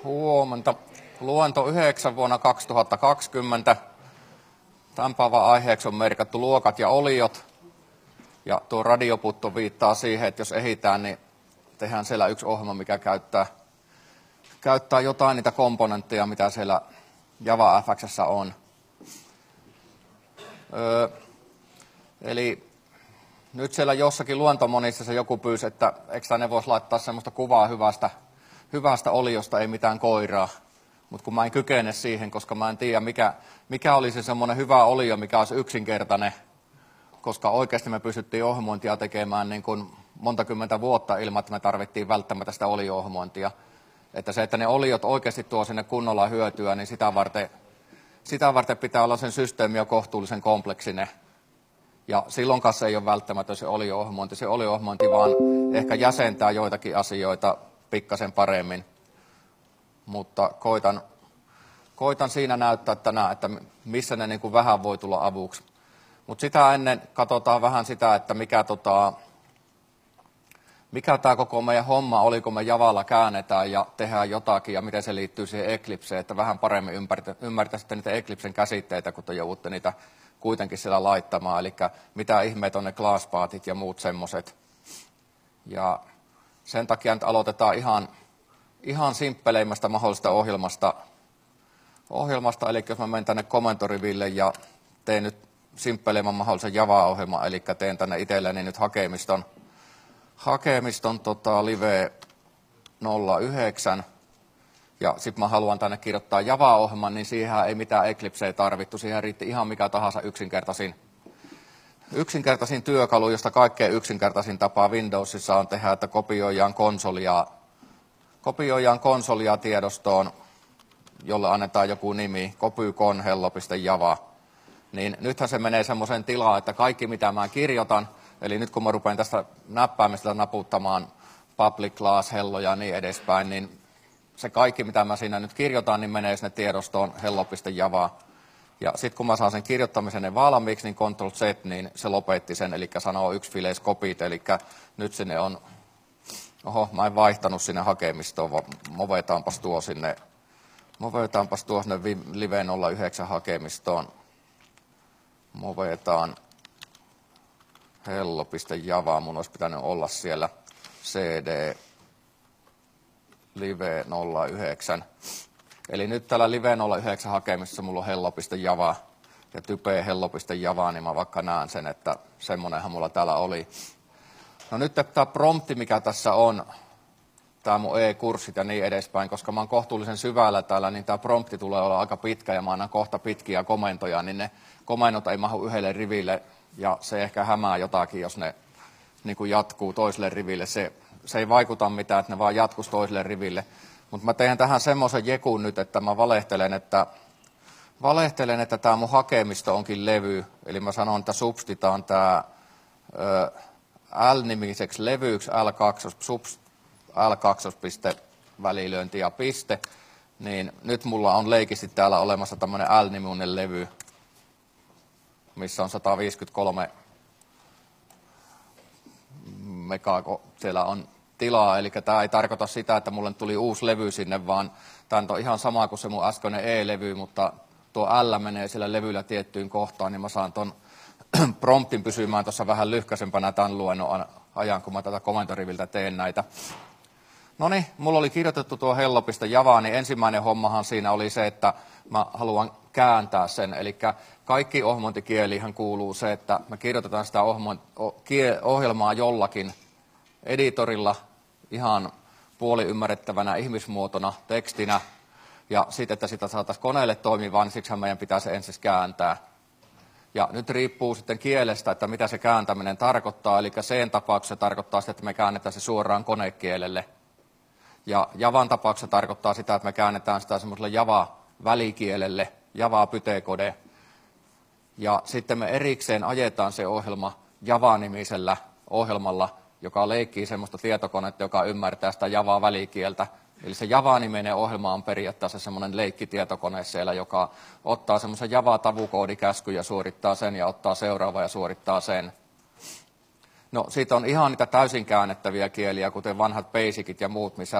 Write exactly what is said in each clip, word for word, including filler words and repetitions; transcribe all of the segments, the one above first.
Huomenta. Luento yhdeksän vuonna kaksituhattakaksikymmentä. Tämän päivän aiheeksi on merkattu luokat ja oliot. Ja tuo radioputto viittaa siihen, että jos ehditään, niin tehdään siellä yksi ohjelma, mikä käyttää, käyttää jotain niitä komponentteja, mitä siellä Java F X:ssä on. Öö, eli nyt siellä jossakin luentomonissa se joku pyysi, että eikö ne voisi laittaa semmoista kuvaa hyvästä, hyvästä oliosta, ei mitään koiraa. Mutta kun mä en kykene siihen, koska mä en tiedä, mikä, mikä olisi semmoinen hyvä olio, mikä olisi yksinkertainen, koska oikeasti me pystyttiin ohjelmointia tekemään niin kuin monta kymmentä vuotta ilman, että me tarvittiin välttämättä sitä olio-ohjelmointia. Että se, että ne oliot oikeasti tuo sinne kunnolla hyötyä, niin sitä varten, sitä varten pitää olla sen systeemi jo kohtuullisen kompleksinen. Ja silloin kanssa ei ole välttämättä se olio-ohjelmointi. Se olio-ohjelmointi vaan ehkä jäsentää joitakin asioita pikkasen paremmin. Mutta koitan, koitan siinä näyttää tänään, että missä ne niin kuin vähän voi tulla avuksi. Mutta sitä ennen katsotaan vähän sitä, että mikä, tota, mikä tämä koko meidän homma oli, kun me Javalla käännetään ja tehdään jotakin ja miten se liittyy siihen Eclipseen, että vähän paremmin ymmärtäisitte niitä Eclipsen käsitteitä, kun te joudutte niitä kuitenkin siellä laittamaan. Eli mitä ihmeet on ne class-pathit ja muut semmoiset. Ja sen takia nyt aloitetaan ihan, ihan simppeleimästä mahdollisesta ohjelmasta. ohjelmasta. Eli jos mä menen tänne komentoriville ja teen nyt simppeleimmän mahdollisen Java-ohjelman, eli teen tänne itselleni nyt hakemiston, hakemiston tota, live nolla yhdeksän. Ja sitten mä haluan tänne kirjoittaa Java-ohjelman, niin siihen ei mitään Eclipseä tarvittu. Siihen riitti ihan mikä tahansa yksinkertaisin, yksinkertaisin työkalu, josta kaikkein yksinkertaisin tapa Windowsissa on tehdä, että kopioidaan konsolia, kopioidaan konsolia tiedostoon, jolle annetaan joku nimi, copycon hello.java. Niin nythän se menee semmoiseen tilaan, että kaikki mitä mä kirjoitan, eli nyt kun mä rupean tästä näppäimistä naputtamaan public class, hello ja niin edespäin, niin se kaikki mitä mä siinä nyt kirjoitan, niin menee sinne tiedostoon hello.java. Ja sitten kun mä saan sen kirjoittamisen valmiiksi, niin control Z, niin se lopetti sen, eli sanoo yksi files copied, eli nyt sinne on, oho, mä en vaihtanut sinne hakemistoon, vaan movetaanpas tuo sinne, movetaanpas tuo sinne live nolla yhdeksän hakemistoon. Movetaan hello.java, mun olisi pitänyt olla siellä cd live nolla yhdeksän. Eli nyt täällä live nolla yhdeksän hakemissa mulla on hello.java ja type hello.java, niin mä vaikka näen sen, että semmonenhan mulla täällä oli. No nyt tämä prompti, mikä tässä on, tämä mun e-kurssit ja niin edespäin, koska mä oon kohtuullisen syvällä täällä, niin tämä prompti tulee olla aika pitkä ja mä annan kohta pitkiä komentoja, niin ne komennot ei mahu yhdelle riville ja se ehkä hämää jotakin, jos ne niin kuin jatkuu toiselle riville. Se, se ei vaikuta mitään, että ne vaan jatkuisi toiselle riville. Mutta mä teen tähän semmoisen jekun nyt, että mä valehtelen, että, valehtelen, että tämä mun hakemisto onkin levy. Eli mä sanon, että substitaan tämä L-nimiseksi levyksi L kaksi, subst, L kaksi piste välilyönti ja piste. Niin nyt mulla on leikisti täällä olemassa tämmöinen L-niminen levy, missä on sata viisikymmentäkolme megaa, siellä on tilaa, eli tämä ei tarkoita sitä, että mulle tuli uusi levy sinne, vaan tämä on ihan sama kuin se mun äskeinen E-levy, mutta tuo L menee siellä levyllä tiettyyn kohtaan, niin mä saan ton promptin pysymään tuossa vähän lyhkäisempänä tämän luennon ajan, kun mä tätä komentoriviltä teen näitä. No niin, mulla oli kirjoitettu tuo hello.java, niin ensimmäinen hommahan siinä oli se, että mä haluan kääntää sen, eli kaikki ohjelmointikielihän kuuluu se, että me kirjoitetaan sitä ohjelmaa jollakin editorilla ihan puoliymmärrettävänä ihmismuotona, tekstinä, ja sitten, että sitä saataisiin koneelle toimivaan, niin siksi meidän pitää se ensin kääntää. Ja nyt riippuu sitten kielestä, että mitä se kääntäminen tarkoittaa, eli sen tapauksessa tarkoittaa sitä, että me käännetään se suoraan konekielelle. Ja Javan tapauksessa tarkoittaa sitä, että me käännetään sitä semmoiselle Java-välikielelle, Java-pytekode. Ja sitten me erikseen ajetaan se ohjelma Java-nimisellä ohjelmalla, joka leikkii semmoista tietokonetta, joka ymmärtää sitä Java-välikieltä. Eli se Java-niminen ohjelma on periaatteessa semmoinen leikkitietokone siellä, joka ottaa semmoisen Java-tavukoodikäskyn ja suorittaa sen ja ottaa seuraava ja suorittaa sen. No siitä on ihan niitä täysin käännettäviä kieliä, kuten vanhat basicit ja muut, missä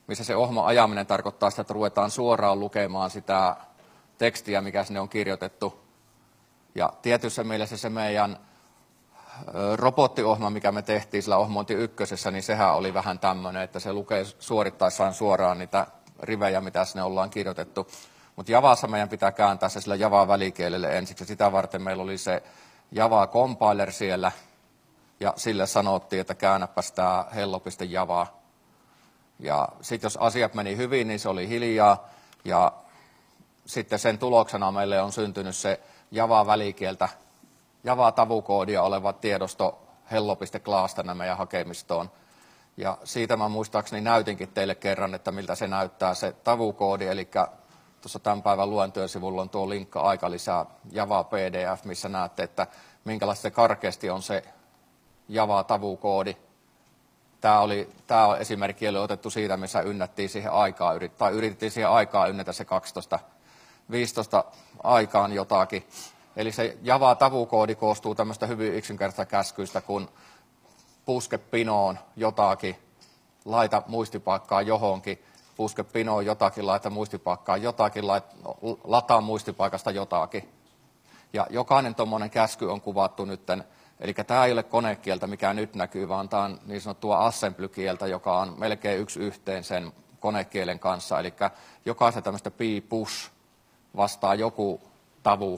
missä se ohjelman ajaminen tarkoittaa sitä, että ruvetaan suoraan lukemaan sitä tekstiä, mikä sinne on kirjoitettu. Ja tietyssä mielessä se meidän robottiohjelma, mikä me tehtiin sillä ohjelmointi ykkösessä, niin sehän oli vähän tämmöinen, että se lukee suorittaessaan suoraan niitä rivejä, mitä sinne ollaan kirjoitettu. Mutta Javassa meidän pitää kääntää se sillä Java välikielelle ensiksi. Sitä varten meillä oli se Java compiler siellä, ja sille sanottiin, että käännäpäs tämä hello.java. Ja sitten jos asiat meni hyvin, niin se oli hiljaa, ja sitten sen tuloksena meille on syntynyt se Java välikieltä, Java tavukoodia oleva tiedosto hello.class tänne meidän hakemistoon. Ja siitä mä muistaakseni näytinkin teille kerran, että miltä se näyttää se tavukoodi, eli tuossa tämän päivän luentojen sivulla on tuo linkka aikalisää Java P D F, missä näette, että minkälaista se karkeasti on se Java tavukoodi. Tämä, oli, tämä esimerkki oli otettu siitä, missä ynnättiin siihen aikaa, tai yritettiin siihen aikaa ynnätä se kaksitoista viisitoista aikaan jotakin. Eli se Java-tavukoodi koostuu tämmöistä hyvin yksinkertaisesta käskyistä, kun puske pinoon jotakin, laita muistipaikkaa johonkin, puske pinoon jotakin, laita muistipaikkaa jotakin, laita, lataa muistipaikasta jotakin. Ja jokainen tuommoinen käsky on kuvattu nytten, eli tämä ei ole konekieltä, mikä nyt näkyy, vaan tämä on niin sanottua assembly-kieltä, joka on melkein yksi yhteen sen konekielen kanssa. Eli jokaisen tämmöistä p-push vastaa joku tavu.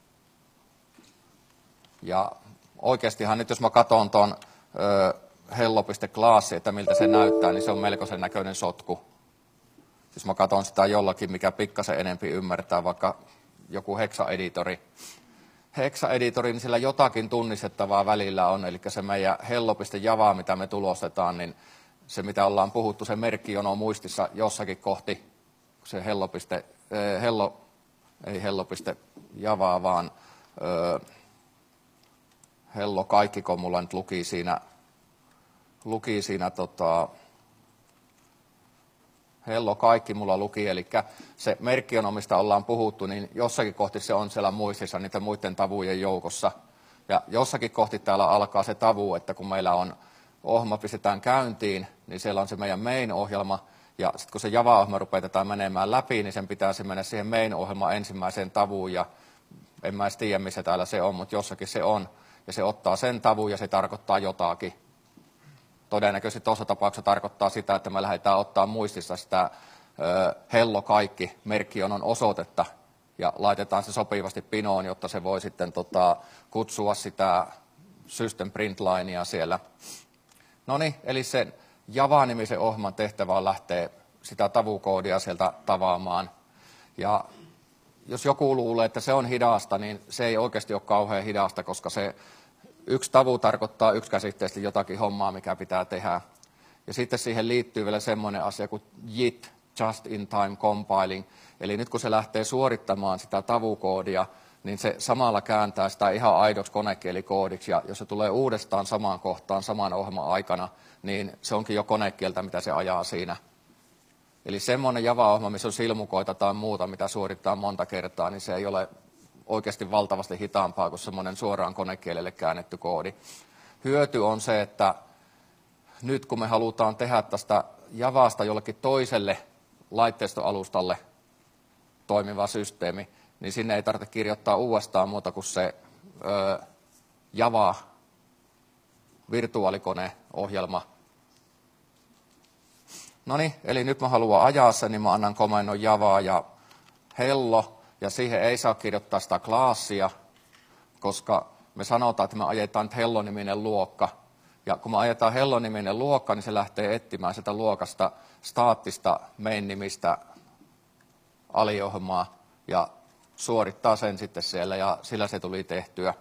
Ja oikeastihan nyt jos mä katson tuon hello.class, että miltä se näyttää, niin se on melkoisen näköinen sotku. Jos mä katson sitä jollakin, mikä pikkasen enempi ymmärtää, vaikka joku hexa-editori. Hexa-editori, niin sillä jotakin tunnistettavaa välillä on, eli se meidän hello.java, mitä me tulostetaan, niin se mitä ollaan puhuttu, se merkkijono muistissa jossakin kohti, se hello. hello ei hello.java, vaan ö, hello kaikki, kun mulla nyt luki siinä, luki siinä tota, hello kaikki mulla luki, eli se merkkijono, mistä ollaan puhuttu, niin jossakin kohti se on siellä muistissa niiden muiden tavujen joukossa. Ja jossakin kohti täällä alkaa se tavu, että kun meillä on ohjelma pistetään käyntiin, niin siellä on se meidän main-ohjelma, ja sitten kun se Java-ohjelma rupeaa menemään läpi, niin sen pitää se mennä siihen main-ohjelmaan ensimmäiseen tavuun, ja en mä edes tiedä, missä täällä se on, mutta jossakin se on, ja se ottaa sen tavun, ja se tarkoittaa jotakin. Todennäköisesti tuossa tapauksessa tarkoittaa sitä, että me lähdetään ottaa muistissa sitä ö, hello kaikki merkkijonon osoitetta, ja laitetaan se sopivasti pinoon, jotta se voi sitten tota, kutsua sitä system print linea siellä. No niin, eli sen Java-nimisen ohjelman tehtävä on lähteä sitä tavukoodia sieltä tavaamaan. Ja jos joku luulee, että se on hidasta, niin se ei oikeasti ole kauhean hidasta, koska se yksi tavu tarkoittaa yksikäsitteisesti jotakin hommaa, mikä pitää tehdä. Ja sitten siihen liittyy vielä semmoinen asia kuin J I T, Just in Time Compiling. Eli nyt kun se lähtee suorittamaan sitä tavukoodia, niin se samalla kääntää sitä ihan aidoksi konekielikoodiksi. Ja jos se tulee uudestaan samaan kohtaan saman ohjelman aikana, niin se onkin jo konekieltä, mitä se ajaa siinä. Eli semmoinen Java-ohjelma, missä on silmukoita tai muuta, mitä suorittaa monta kertaa, niin se ei ole oikeasti valtavasti hitaampaa kuin semmoinen suoraan konekielelle käännetty koodi. Hyöty on se, että nyt kun me halutaan tehdä tästä Javasta jollekin toiselle laitteistoalustalle toimiva systeemi, niin sinne ei tarvitse kirjoittaa uudestaan muuta kuin se ö, Java virtuaalikoneohjelma. No niin, eli nyt mä haluan ajaa sen, niin mä annan komennon Java ja hello, ja siihen ei saa kirjoittaa sitä klassia, koska me sanotaan, että me ajetaan nyt hello-niminen luokka. Ja kun me ajetaan hello-niminen luokka, niin se lähtee etsimään sitä luokasta staattista main-nimistä aliohjelmaa ja suorittaa sen sitten siellä, ja sillä se tuli tehtyä.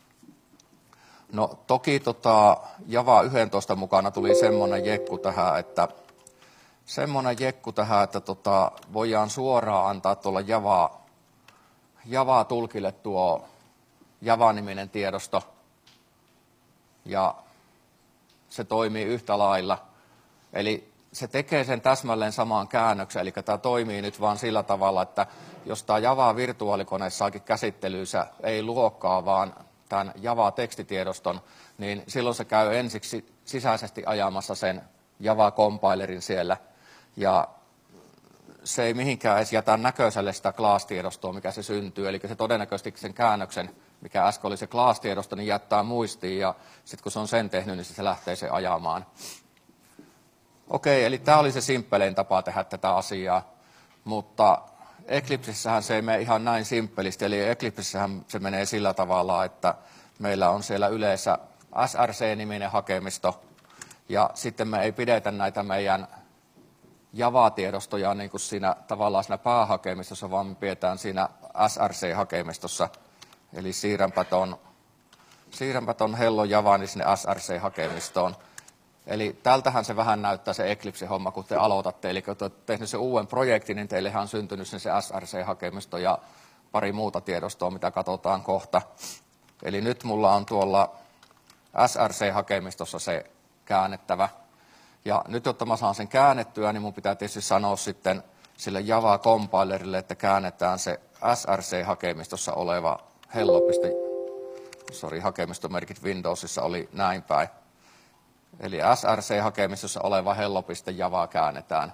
No toki tota, Java yksitoista mukana tuli semmoinen jekku tähän, että semmoinen jekku tähän, että tota, voidaan suoraan antaa tuolla Java, Java-tulkille tuo Java-niminen tiedosto, ja se toimii yhtä lailla. Eli se tekee sen täsmälleen samaan käännöksen, eli tämä toimii nyt vaan sillä tavalla, että jos tämä Java-virtuaalikone saakin käsittelyysä ei luokkaa, vaan tämän Java-tekstitiedoston, niin silloin se käy ensiksi sisäisesti ajamassa sen Java-compilerin siellä. Ja se ei mihinkään edes jätä näköiselle sitä class-tiedostoa, mikä se syntyy. Eli se todennäköisesti sen käännöksen, mikä äsken oli se class-tiedosto, niin jättää muistiin. Ja sitten kun se on sen tehnyt, niin se lähtee se ajamaan. Okei, eli tämä oli se simppelein tapa tehdä tätä asiaa. Mutta Eclipsessähän se ei mene ihan näin simppelisti. Eli Eclipsessähän se menee sillä tavalla, että meillä on siellä yleensä S R C-niminen hakemisto. Ja sitten me ei pidetä näitä meidän Java-tiedostoja niin kuin siinä tavallaan siinä päähakemistossa, vaan me pidetään siinä S R C-hakemistossa. Eli siirränpä ton, siirränpä ton Hello Java niin sinne S R C-hakemistoon. Eli tältähän se vähän näyttää se Eclipse-homma, kun te aloitatte. Eli kun te olette tehnyt sen uuden projektin, niin teillehän on syntynyt se S R C-hakemisto ja pari muuta tiedostoa, mitä katsotaan kohta. Eli nyt mulla on tuolla S R C-hakemistossa se käännettävä. Ja nyt, jotta mä saan sen käännettyä, niin mun pitää tietysti sanoa sitten sille Java-compilerille, että käännetään se S R C-hakemistossa oleva hello. Sorry, hakemistomerkit Windowsissa oli näin päin. Eli S R C-hakemistossa oleva hello.java käännetään.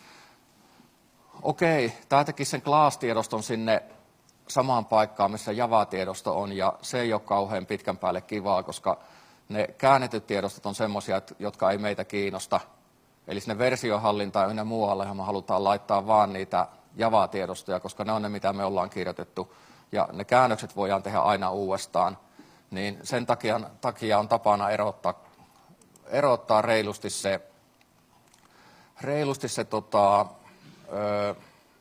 Okei, tämä teki sen class-tiedoston sinne samaan paikkaan, missä Java-tiedosto on, ja se ei ole kauhean pitkän päälle kivaa, koska ne käännetyt tiedostot on semmoisia, jotka ei meitä kiinnosta. Eli sinne versiohallintaan ynnä muualle me halutaan laittaa vaan niitä Java-tiedostoja, koska ne on ne, mitä me ollaan kirjoitettu. Ja ne käännökset voidaan tehdä aina uudestaan. Niin sen takia, takia on tapana erottaa, erottaa reilusti se, reilusti se tota, öö,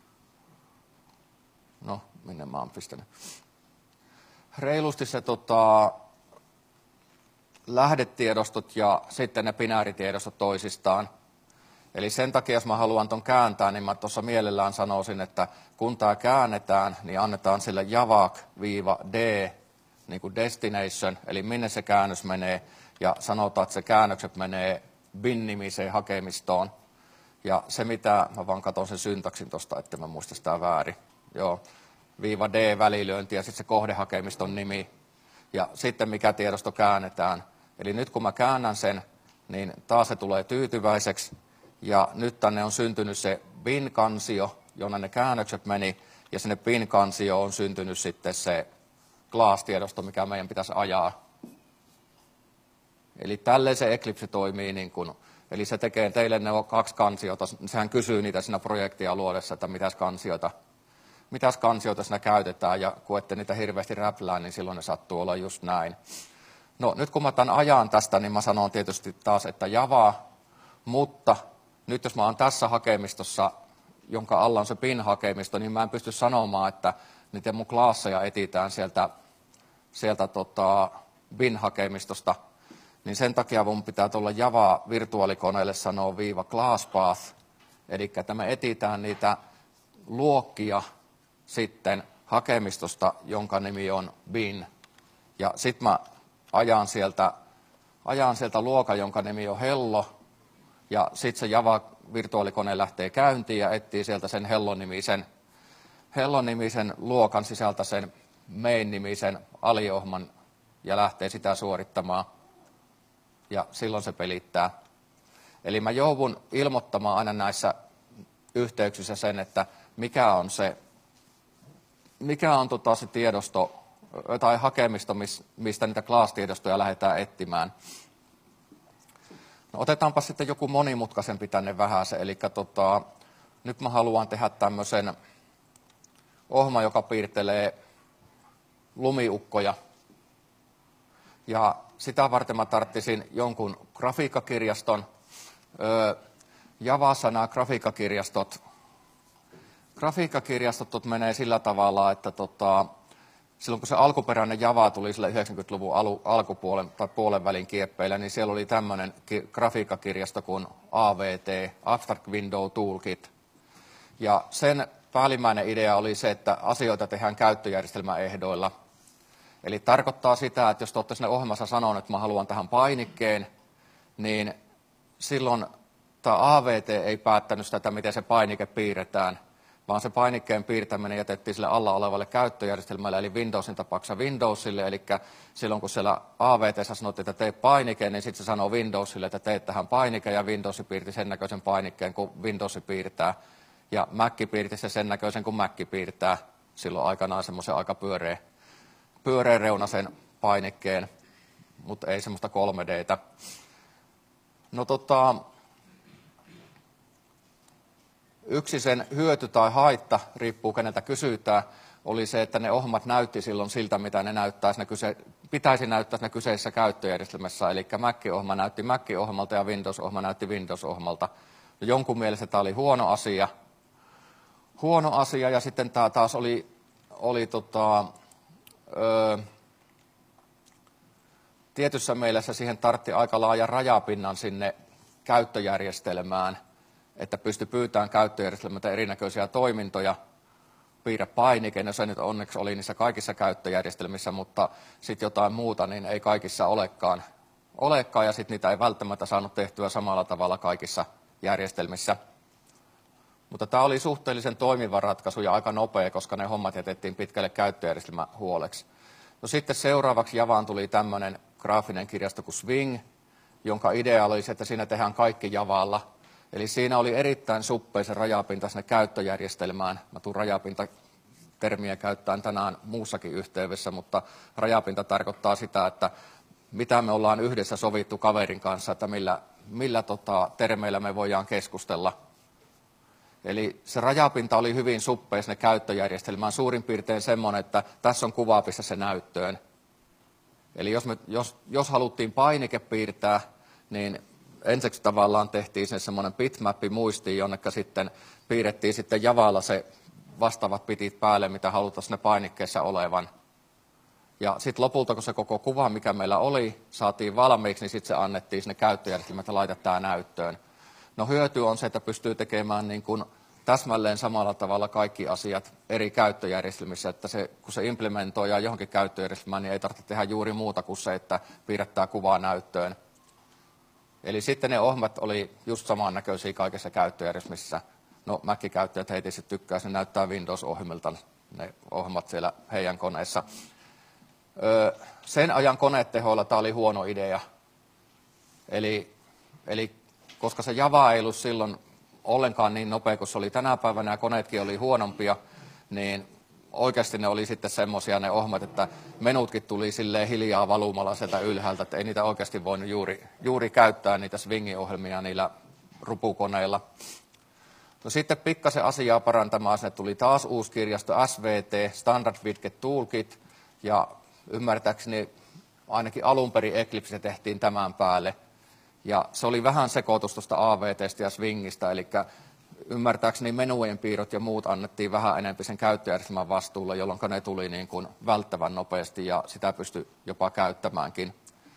no, minne mä oon pistänyt. Reilusti se tota, lähdetiedostot ja sitten ne binääritiedostot toisistaan. Eli sen takia, jos mä haluan ton kääntää, niin mä tuossa mielellään sanoisin, että kun tämä käännetään, niin annetaan sille javac-d, niin kuin destination, eli minne se käännös menee, ja sanotaan, että se käännökset menee bin-nimiseen hakemistoon. Ja se, mitä, mä vaan katson sen syntaksin tuosta, että mä muista sitä väärin. Joo, viiva D välilyönti ja sitten se kohdehakemiston nimi. Ja sitten mikä tiedosto käännetään. Eli nyt kun mä käännän sen, niin taas se tulee tyytyväiseksi. Ja nyt tänne on syntynyt se bin-kansio, jonne ne käännökset meni. Ja sinne bin-kansioon on syntynyt sitten se class-tiedosto, mikä meidän pitäisi ajaa. Eli tälleen se Eclipse toimii. Niin kun, eli se tekee teille ne kaksi kansiota. Sehän kysyy niitä siinä projektia luodessa, että mitäs kansioita, mitäs kansioita siinä käytetään. Ja kun ette niitä hirveästi räplää, niin silloin ne sattuu olla just näin. No nyt kun mä tämän ajan tästä, niin mä sanon tietysti taas, että Java, mutta nyt jos mä oon tässä hakemistossa, jonka alla on se bin-hakemisto, niin mä en pysty sanomaan, että niitä mun klaasseja etitään sieltä, sieltä tota bin-hakemistosta. Niin sen takia mun pitää tuolla Java-virtuaalikoneelle sanoa viiva classpath, eli että me etitään niitä luokkia sitten hakemistosta, jonka nimi on bin. Ja sitten mä ajan sieltä, ajan sieltä luokan, jonka nimi on hello, ja sitten se Java-virtuaalikone lähtee käyntiin ja etsii sieltä sen hello-nimisen, hello-nimisen luokan sisältä sen main-nimisen aliohman ja lähtee sitä suorittamaan. Ja silloin se pelittää. Eli mä joudun ilmoittamaan aina näissä yhteyksissä sen, että mikä on se, mikä on tota se tiedosto tai hakemisto, mistä niitä class-tiedostoja lähdetään etsimään. No, otetaanpa sitten joku monimutkaisempi tänne vähän se. Eli tota, nyt mä haluan tehdä tämmöisen ohjelman, joka piirtelee lumiukkoja. Ja sitä varten mä tarttisin jonkun grafiikkakirjaston. Öö, Javassa nämä grafiikkakirjastot, grafiikkakirjastot menee sillä tavalla, että tota, silloin kun se alkuperäinen Java tuli sillä yhdeksänkymmentäluvun alu, alkupuolen tai puolen välin kieppeillä, niin siellä oli tämmöinen ki- grafiikkakirjasto kuin A V T, Abstract Window Toolkit. Ja sen päällimmäinen idea oli se, että asioita tehdään käyttöjärjestelmäehdoilla. Eli tarkoittaa sitä, että jos te olette sinne ohjelmassa sanonut, että mä haluan tähän painikkeen, niin silloin tämä A V T ei päättänyt sitä, että miten se painike piirretään, vaan se painikkeen piirtäminen jätettiin sille alla olevalle käyttöjärjestelmälle, eli Windowsin tapauksessa Windowsille, eli silloin kun siellä A V T:ssä sanottiin, että tee painike, niin sitten se sanoo Windowsille, että tee tähän painike, ja Windows piirti sen näköisen painikkeen, kun Windows piirtää, ja Mac piirti se sen näköisen, kun Mac piirtää, silloin aikanaan semmoisen aika pyöreä, pyöreä reunasen painikkeen, mutta ei semmoista kolme D:tä. No tota, yksi sen hyöty tai haitta, riippuu keneltä kysytään, oli se, että ne ohjelmat näytti silloin siltä, mitä ne näyttää, ne kyse, pitäisi näyttää siinä kyseisessä käyttöjärjestelmässä. Eli Mac-ohjelma näytti Mac-ohjelmalta ja Windows-ohjelma näytti Windows-ohjelmalta. Jonkun mielestä tämä oli huono asia. Huono asia ja sitten tämä taas oli, oli tota, ö, tietyssä mielessä siihen tartti aika laajan rajapinnan sinne käyttöjärjestelmään, että pystyi pyytämään käyttöjärjestelmältä erinäköisiä toimintoja, piirrä painike, no se nyt onneksi oli niissä kaikissa käyttöjärjestelmissä, mutta sitten jotain muuta, niin ei kaikissa olekaan. olekaan ja sitten niitä ei välttämättä saanut tehtyä samalla tavalla kaikissa järjestelmissä. Mutta tämä oli suhteellisen toimiva ratkaisu ja aika nopea, koska ne hommat jätettiin pitkälle käyttöjärjestelmän huoleksi. No sitten seuraavaksi Javaan tuli tämmöinen graafinen kirjasto kuin Swing, jonka idea oli se, että siinä tehdään kaikki Javalla. Eli siinä oli erittäin suppea se rajapinta sinne käyttöjärjestelmään. Mä tuun rajapinta-termiä käyttämään tänään muussakin yhteydessä, mutta rajapinta tarkoittaa sitä, että mitä me ollaan yhdessä sovittu kaverin kanssa, että millä, millä tota, termeillä me voidaan keskustella. Eli se rajapinta oli hyvin suppea sinne käyttöjärjestelmään, suurin piirtein semmoinen, että tässä on kuva, pistä se näyttöön. Eli jos, me, jos, jos haluttiin painike piirtää, niin ensiksi tavallaan tehtiin se semmoinen bitmappi muistiin, jonneka sitten piirrettiin sitten Javalla se vastaavat bitit päälle, mitä halutaan ne painikkeessa olevan. Ja sitten lopulta, kun se koko kuva, mikä meillä oli, saatiin valmiiksi, niin sitten se annettiin sinne käyttöjärjestelmään, että laita tämä näyttöön. No hyöty on se, että pystyy tekemään niin kuin täsmälleen samalla tavalla kaikki asiat eri käyttöjärjestelmissä, että se, kun se implementoidaan johonkin käyttöjärjestelmään, niin ei tarvitse tehdä juuri muuta kuin se, että piirrettää kuvaa näyttöön. Eli sitten ne ohjelmat oli just samannäköisiä kaikissa käyttöjärjestelmissä. No Mac-käyttäjät heitä sitten tykkää, se näyttää Windows-ohjelmilta ne ohjelmat siellä heidän koneissa. Öö, sen ajan konetehoilla tämä oli huono idea. Eli, eli koska se Java ei ollut silloin ollenkaan niin nopea kuin se oli tänä päivänä ja koneetkin oli huonompia, niin oikeasti ne oli sitten semmoisia ne ohjelmat, että menutkin tuli silleen hiljaa valumalla sieltä ylhäältä, että ei niitä oikeasti voinut juuri, juuri käyttää niitä swing-ohjelmia niillä rupukoneilla. No sitten pikkasen asiaa parantamaan, sinne tuli taas uusi kirjasto S V T, Standard Widget Toolkit, ja ymmärtääkseni ainakin alun perin Eclipse tehtiin tämän päälle. Ja se oli vähän sekoitus tuosta A V T:stä ja Swingistä, eli ymmärtääkseni menujen piirrot ja muut annettiin vähän enemmän sen käyttöjärjestelmän vastuulle, jolloin ne tuli niin kuin välttävän nopeasti ja sitä pystyi jopa käyttämäänkin.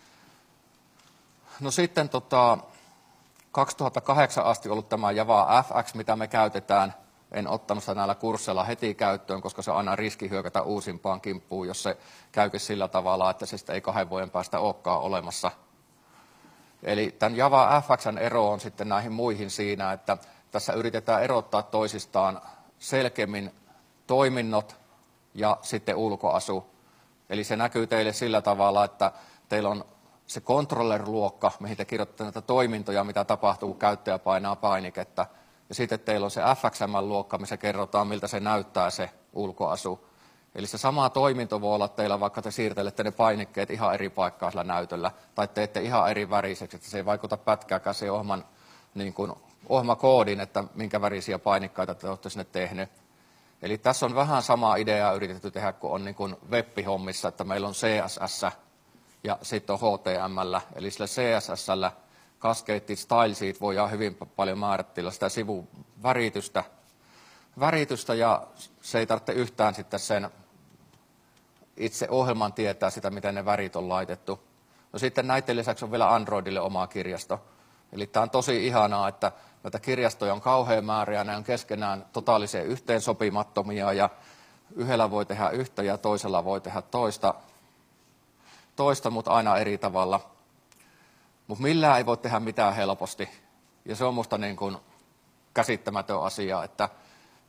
No sitten tota, kaksituhattakahdeksan asti ollut tämä Java F X, mitä me käytetään. En ottanut sitä näillä kursseilla heti käyttöön, koska se on aina riski hyökätä uusimpaan kimppuun, jos se käykin sillä tavalla, että se ei kahden vuoden päästä olekaan olemassa. Eli tämän Java F X:n ero on sitten näihin muihin siinä, että tässä yritetään erottaa toisistaan selkeämmin toiminnot ja sitten ulkoasu. Eli se näkyy teille sillä tavalla, että teillä on se controller-luokka, mihin te kirjoitatte näitä toimintoja, mitä tapahtuu, kun käyttäjä painaa painiketta. Ja sitten teillä on se F X M-luokka, missä kerrotaan, miltä se näyttää se ulkoasu. Eli se sama toiminto voi olla teillä, vaikka te siirtelette ne painikkeet ihan eri paikkaan sillä näytöllä, tai teette ihan eri väriseksi, että se ei vaikuta pätkääkään se ohjelman, niin kuin, ohjelmakoodin, että minkä värisiä painikkaita te olette sinne tehneet. Eli tässä on vähän samaa ideaa yritetty tehdä, kun on niin kuin web-hommissa, että meillä on C S S ja sitten on H T M L. Eli sillä C S S:llä Cascade Stylesit voidaan hyvin paljon määrittää sitä sivuväritystä, väritystä, ja se ei tarvitse yhtään sitten sen itse ohjelman tietää sitä, miten ne värit on laitettu. No sitten näiden lisäksi on vielä Androidille oma kirjasto. Eli tämä on tosi ihanaa, että näitä kirjastoja on kauhean määrä ja ne on keskenään totaalisen yhteensopimattomia ja yhdellä voi tehdä yhtä ja toisella voi tehdä toista, toista mutta aina eri tavalla. Mutta millään ei voi tehdä mitään helposti ja se on musta niin kuin käsittämätön asia, että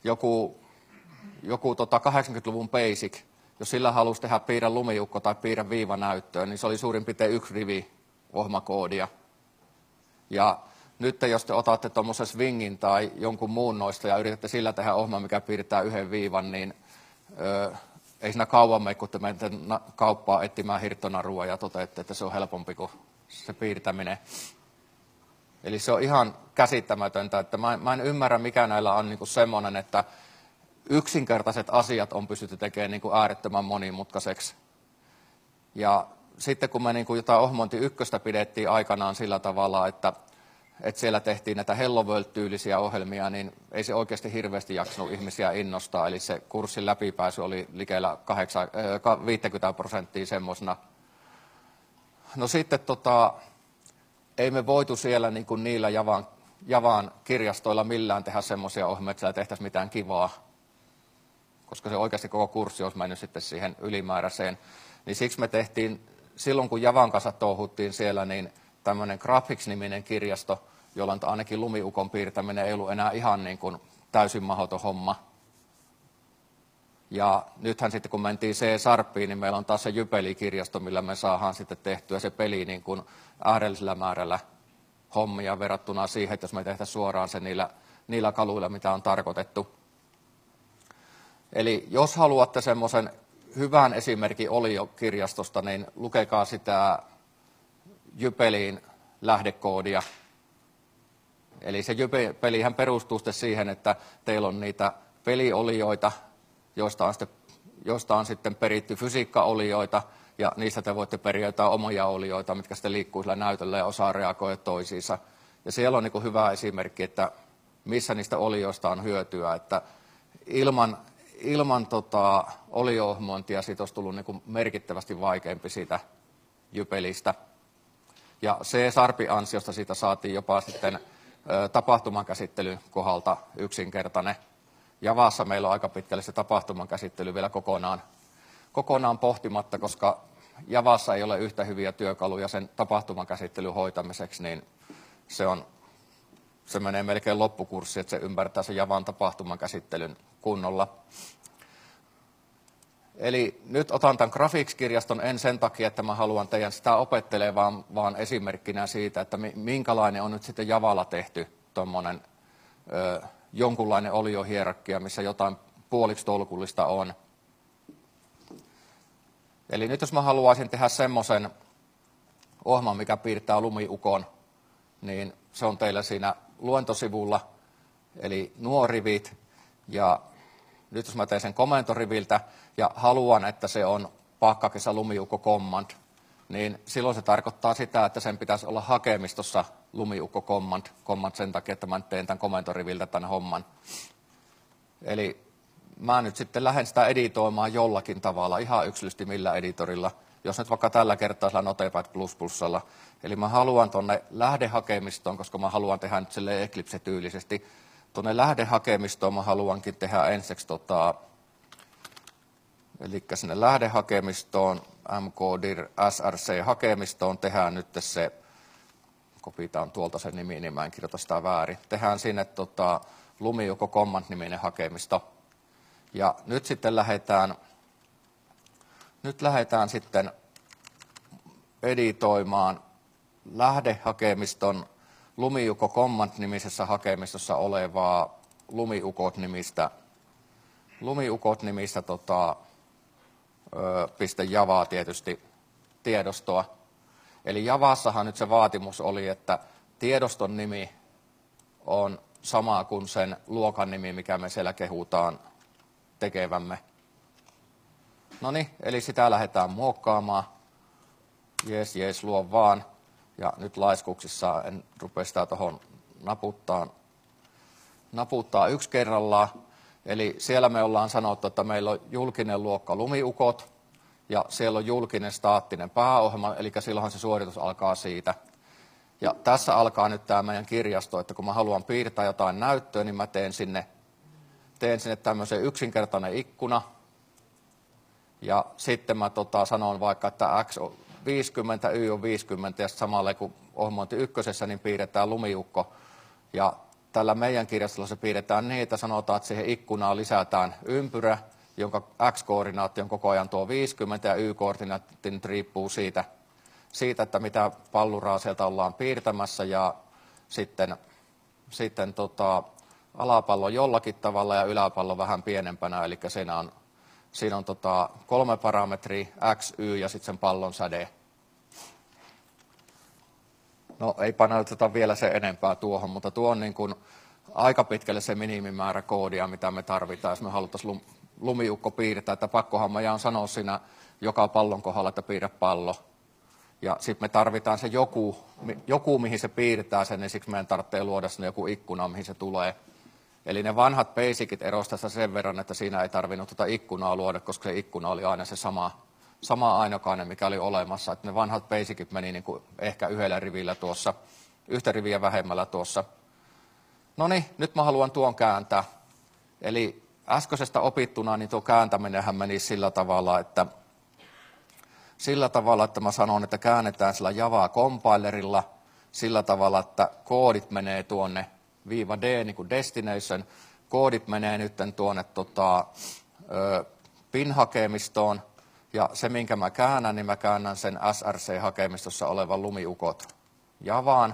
joku, joku tota kahdeksankymmentäluvun basic, jos sillä halusi tehdä piirrä lumiukko tai piirrä viiva näyttöön, niin se oli suurin piirtein yksi rivi ohjelmakoodia. Ja nyt jos te otatte tuommoisen swingin tai jonkun muun noista ja yritätte sillä tehdä ohjelma, mikä piirtää yhden viivan, niin ö, ei siinä kauan mene, kun te menette kauppaan etsimään hirttonarua ja toteatte, että se on helpompi kuin se piirtäminen. Eli se on ihan käsittämätöntä, että mä, mä en ymmärrä, mikä näillä on niin kuin semmoinen, että yksinkertaiset asiat on pystytty tekemään niin kuin äärettömän monimutkaiseksi. Ja sitten kun me niin kuin jotain ohjelmointi ykköstä pidettiin aikanaan sillä tavalla, että, että siellä tehtiin näitä Hello World-tyylisiä ohjelmia, niin ei se oikeasti hirveästi jaksanut ihmisiä innostaa. Eli se kurssin läpipääsy oli likellä viisikymmentä prosenttia semmoisena. No sitten tota, ei me voitu siellä niin kuin niillä Javan, Javan kirjastoilla millään tehdä semmoisia ohjelmia, että siellä tehtäisiin mitään kivaa, koska se oikeasti koko kurssi olisi mennyt sitten siihen ylimääräiseen. Niin siksi me tehtiin, silloin kun Javan kanssa touhuttiin siellä, niin tämmöinen Graphics-niminen kirjasto, jolloin ainakin lumiukon piirtäminen ei ollut enää ihan niin kuin täysin mahdoton homma. Ja nythän sitten kun mentiin C-Sharpiin, niin meillä on taas se Jypeli-kirjasto, millä me saadaan sitten tehtyä se peli niin kuin äärellisellä määrällä hommia verrattuna siihen, että jos me tehtäisiin suoraan se niillä, niillä kaluilla, mitä on tarkoitettu. Eli jos haluatte semmoisen hyvän esimerkin Olio-kirjastosta, niin lukekaa sitä Jypeliin lähdekoodia. Eli se Jypelihän perustuu sitten siihen, että teillä on niitä peliolioita, joista on sitten, joista on sitten peritty fysiikkaolioita, ja niistä te voitte periä jotain omia olioita, mitkä sitten liikkuu sillä näytöllä ja osaa reagoida toisiinsa. Ja siellä on niin kuin hyvä esimerkki, että missä niistä olioista on hyötyä, että ilman, ilman tota, olio-ohjelmointia siitä olisi tullut niin kuin merkittävästi vaikeampi siitä Jypelistä. Ja C-Sharpin ansiosta siitä saatiin jopa sitten ö, tapahtumankäsittelyn kohdalta yksinkertainen. Javassa meillä on aika pitkälle se tapahtuman käsittely vielä kokonaan, kokonaan pohtimatta, koska Javassa ei ole yhtä hyviä työkaluja sen tapahtuman käsittelyn hoitamiseksi, niin se, on, se menee melkein loppukurssi, että se ymmärtää sen Javan tapahtuman käsittelyn kunnolla. Eli nyt otan tämän Graphics-kirjaston en sen takia, että mä haluan teidän sitä opettelemaan, vaan, vaan esimerkkinä siitä, että minkälainen on nyt sitten Javalla tehty tuommoinen jonkunlainen oliohierarkia, missä jotain puoliksi tolkullista on. Eli nyt jos mä haluaisin tehdä semmoisen ohjelman, mikä piirtää lumiukon, niin se on teillä siinä luentosivulla, eli nuo rivit. Ja nyt jos mä teen sen komentoriviltä ja haluan, että se on pakkakesä lumiukko command, niin silloin se tarkoittaa sitä, että sen pitäisi olla hakemistossa lumiukko command, command sen takia, että mä teen tämän komentoriviltä tämän homman. Eli mä nyt sitten lähden sitä editoimaan jollakin tavalla, ihan yksilöllisesti millä editorilla, jos nyt vaikka tällä kertaa sillä Notepad plus plusalla. Eli mä haluan tuonne lähdehakemistoon, koska mä haluan tehdä nyt silleen Eclipse-tyylisesti. Tuonne lähdehakemistoon mä haluankin tehdä ensiksi, tota, eli sinne lähdehakemistoon, mkdir src-hakemistoon tehdään nyt se, kopitaan tuolta sen nimi, niin mä en kirjoita sitä väärin. Tehdään sinne tota, lumiukko command-niminen hakemisto. Ja nyt sitten lähdetään, nyt lähdetään sitten editoimaan lähdehakemiston lumiukko command-nimisessä hakemistossa olevaa lumiukot-nimistä, lumiukot-nimistä tota, ö, .javaa tietysti tiedostoa. Eli Javassahan nyt se vaatimus oli, että tiedoston nimi on sama kuin sen luokan nimi, mikä me siellä kehutaan tekevämme. No niin, eli sitä lähdetään muokkaamaan. Jees, jees, luo vaan. Ja nyt laiskuksissa en rupea sitä tuohon naputtaa, naputtaa yksi kerrallaan. Eli siellä me ollaan sanottu, että meillä on julkinen luokka lumiukot ja siellä on julkinen staattinen pääohjelma, eli silloinhan se suoritus alkaa siitä. Ja tässä alkaa nyt tämä meidän kirjasto, että kun mä haluan piirtää jotain näyttöä, niin mä teen sinne, teen sinne tämmöisen yksinkertainen ikkuna. Ja sitten mä tota, sanon vaikka, että X on viisikymmentä, Y on viisikymmentä ja samalle kuin ohjelmointi ykkösessä, niin piirretään lumiukko. Ja tällä meidän kirjastolla se piirretään niin, että sanotaan, että siihen ikkunaan lisätään ympyrä, jonka x-koordinaatti on koko ajan tuo viisikymmentä ja y-koordinaatti nyt riippuu siitä, siitä, että mitä palluraa sieltä ollaan piirtämässä ja sitten, sitten tota, alapallo jollakin tavalla ja yläpallo vähän pienempänä, eli siinä on, siinä on tota kolme parametria, x, y ja sitten sen pallon säde. No ei paneuteta vielä se enempää tuohon, mutta tuo on niin kuin aika pitkälle se minimimäärä koodia, mitä me tarvitaan, jos me haluttaisiin lumiukko piirtää, että pakkohan mä jaan sanoa siinä joka pallon kohdalla, että piirrä pallo. Ja sitten me tarvitaan se joku, joku, mihin se piirtää sen, niin siksi meidän tarvitsee luoda sinne joku ikkuna, mihin se tulee. Eli ne vanhat basicit erosi tässä sen verran, että siinä ei tarvinnut tuota ikkunaa luoda, koska se ikkuna oli aina se sama, sama ainokainen, mikä oli olemassa. Että ne vanhat basicit meni niin kuin ehkä yhdellä rivillä tuossa, yhtä riviä vähemmällä tuossa. No niin, nyt mä haluan tuon kääntää. Eli äskeisestä opittuna niin tuo kääntäminenhän meni sillä tavalla, että sillä tavalla, että mä sanon, että käännetään sillä Java compilerilla sillä tavalla, että koodit menee tuonne viiva D, niin kuin destination, koodit menee nyt tuonne tota, ö, pin-hakemistoon, ja se, minkä mä käännän, niin mä käännän sen S R C-hakemistossa olevan lumiukot Javaan,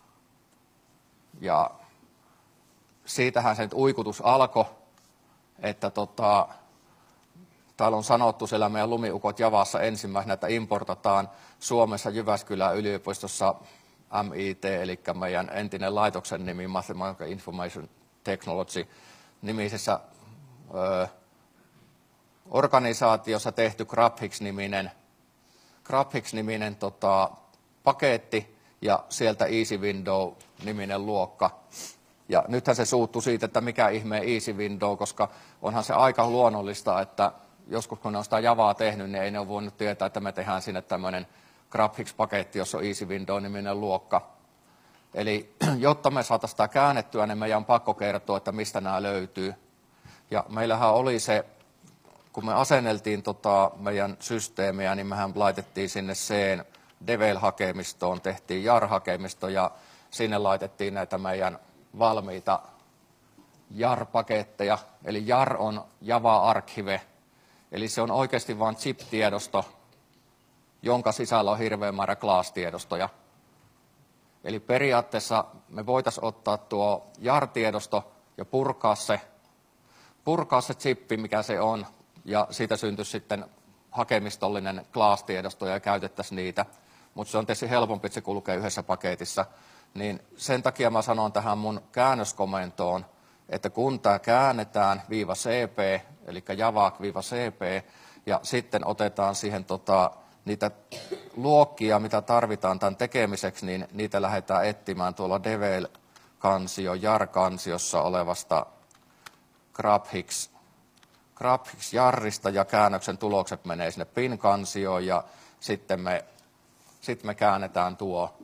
ja siitähän se nyt uikutus alkoi, että tota, täällä on sanottu siellä meidän lumiukot Javassa ensimmäisenä, että importataan Suomessa Jyväskylän yliopistossa M I T, eli meidän entinen laitoksen nimi, Mathematical Information Technology, nimisessä ö, organisaatiossa tehty GrabHIX-niminen, GrabHIX-niminen tota, paketti ja sieltä Easy Window-niminen luokka. Ja nythän se suuttui siitä, että mikä ihmeen Easy Window, koska onhan se aika luonnollista, että joskus kun ne on sitä Javaa tehnyt, niin ei ne ole voinut tietää, että me tehdään sinne tämmöinen GrabHIX-paketti, jossa on Easy Window-niminen luokka. Eli jotta me saataisiin sitä käännettyä, niin meidän on pakko kertoa, että mistä nämä löytyy. Ja meillähän oli se, kun me asenneltiin tota meidän systeemiä, niin mehän laitettiin sinne C:n Devel-hakemistoon, tehtiin jar-hakemisto ja sinne laitettiin näitä meidän valmiita jar-paketteja. Eli jar on Java Archive, eli se on oikeasti vain zip-tiedosto, jonka sisällä on hirveä määrä class-tiedostoja. Eli periaatteessa me voitaisiin ottaa tuo jar-tiedosto ja purkaa se, purkaa se zippi, mikä se on, ja siitä syntyisi sitten hakemistollinen class-tiedosto ja käytettäisiin niitä. Mutta se on tietysti helpompi, että se kulkee yhdessä paketissa. Niin sen takia mä sanon tähän mun käännöskomentoon, että kun tämä käännetään viiva cp, eli java viiva cp, ja sitten otetaan siihen tota, niitä luokkia, mitä tarvitaan tämän tekemiseksi, niin niitä lähdetään etsimään tuolla Devel-kansio, jar-kansiossa olevasta GrabHIX, GrabHIX-jarrista, ja käännöksen tulokset menee sinne pin-kansioon, ja sitten me, sitten me käännetään tuo.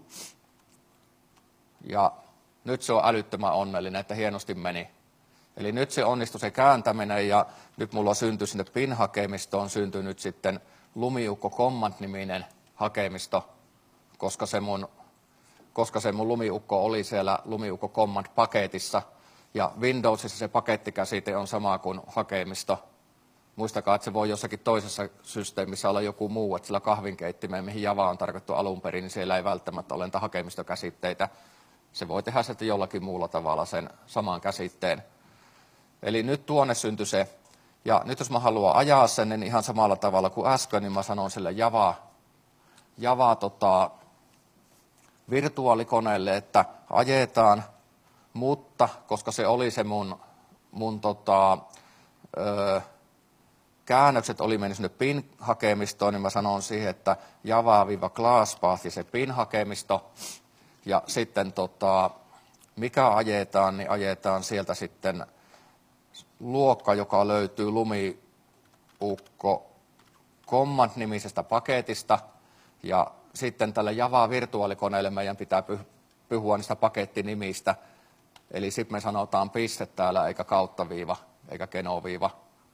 Ja nyt se on älyttömän onnellinen, että hienosti meni. Eli nyt se onnistui se kääntäminen, ja nyt mulla syntyi sinne pin-hakemistoon syntynyt sitten lumiukko command-niminen hakemisto, koska se mun, koska se mun lumiukko oli siellä lumiukko command-paketissa, ja Windowsissa se pakettikäsite on sama kuin hakemisto. Muistakaa, että se voi jossakin toisessa systeemissä olla joku muu, että sillä kahvinkeittimeen, mihin Java on tarkoittu alun perin, niin siellä ei välttämättä ole niitä hakemistokäsitteitä. Se voi tehdä sitten jollakin muulla tavalla sen saman käsitteen. Eli nyt tuonne syntyi se. Ja nyt jos mä haluan ajaa sen, niin ihan samalla tavalla kuin äsken, niin mä sanon sille Java, Java tota, virtuaalikoneelle, että ajetaan, mutta koska se oli se mun, mun tota, ö, käännökset oli mennyt sinne pin-hakemistoon, niin mä sanon siihen, että Java-classpath ja se pin-hakemisto. Ja sitten tota, mikä ajetaan, niin ajetaan sieltä sitten luokka, joka löytyy lumiukko command-nimisestä paketista. Ja sitten tälle Java-virtuaalikoneelle meidän pitää puhua niistä pakettinimistä. Eli sitten me sanotaan piste täällä, eikä kauttaviiva, eikä genoviiva.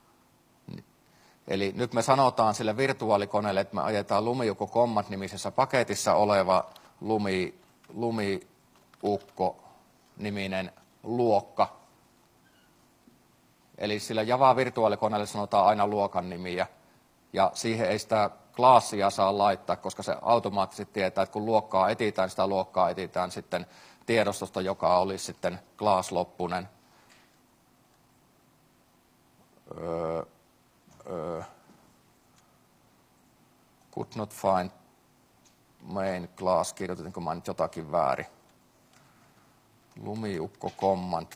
Eli nyt me sanotaan sille virtuaalikoneelle, että me ajetaan lumiukko command-nimisessä paketissa oleva lumi, lumiukko-niminen luokka. Eli sillä Java-virtuaalikoneelle sanotaan aina luokan nimiä, ja siihen ei sitä klassia saa laittaa, koska se automaattisesti tietää, että kun luokkaa etsitään, sitä luokkaa etsitään sitten tiedostosta, joka olisi sitten class-loppunen. Öö, öö, could not find main class, kirjoitinko mä nyt jotakin väärin. Lumiukko command.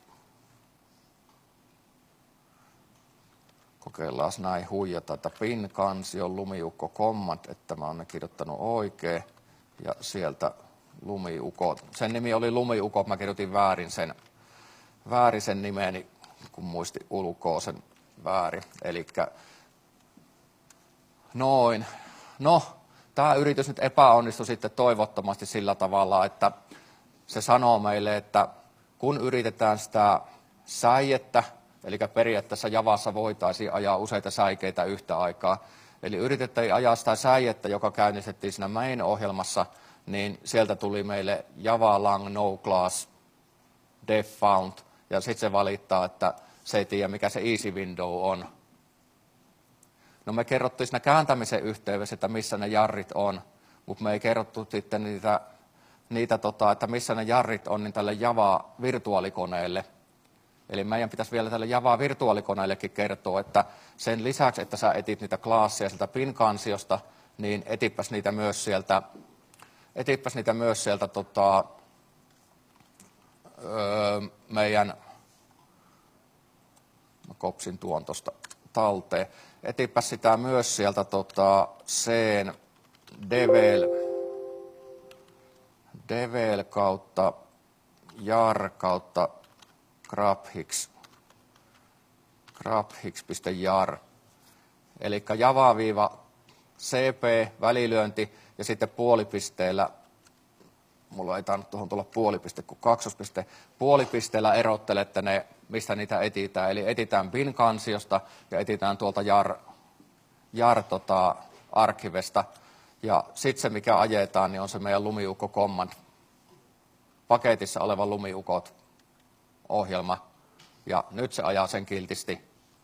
Kokeillaan näin huijata, että pin kansi on lumiukko command, että mä oon ne kirjoittanut oikein. Ja sieltä lumiukot. Sen nimi oli lumiukot, mä kirjoitin väärin sen, väärin sen nimeni, kun muisti ulkoa sen väärin. Elikkä noin. No, tämä yritys nyt epäonnistui sitten toivottomasti sillä tavalla, että se sanoo meille, että kun yritetään sitä säijettä, eli periaatteessa Javassa voitaisiin ajaa useita säikeitä yhtä aikaa, eli yritettiin ajaa sitä säijettä, joka käynnistettiin siinä main-ohjelmassa, niin sieltä tuli meille Java lang no class def found, ja sitten se valittaa, että se ei tiedä, mikä se easy window on. No me kerrottiin siinä kääntämisen yhteydessä, että missä ne jarrit on, mutta me ei kerrottu sitten niitä, niitä tota, että missä ne jarrit on niin tälle Java-virtuaalikoneelle. Eli meidän pitäisi vielä tälle Java-virtuaalikoneellekin kertoa, että sen lisäksi, että sä etit niitä klasseja sieltä pin-kansiosta, niin etippäs niitä myös sieltä, etippäs niitä myös sieltä tota, öö, meidän, mä kopsin tuon tuosta talteen, etippäs sitä myös sieltä tota, sen devel, devel kautta jar kautta grabhix, grabhix.jar, eli java-cp, välilyönti ja sitten puolipisteellä, mulla ei tainnut tuohon tulla puolipiste, kun kaksospiste, puolipisteellä erottelette ne, mistä niitä etitään, eli etitään bin-kansiosta ja etitään tuolta jar, jar tota, arkivesta, ja sitten se, mikä ajetaan, niin on se meidän lumiukko command, paketissa oleva lumiukot ohjelma, ja nyt se ajaa sen kiltisti.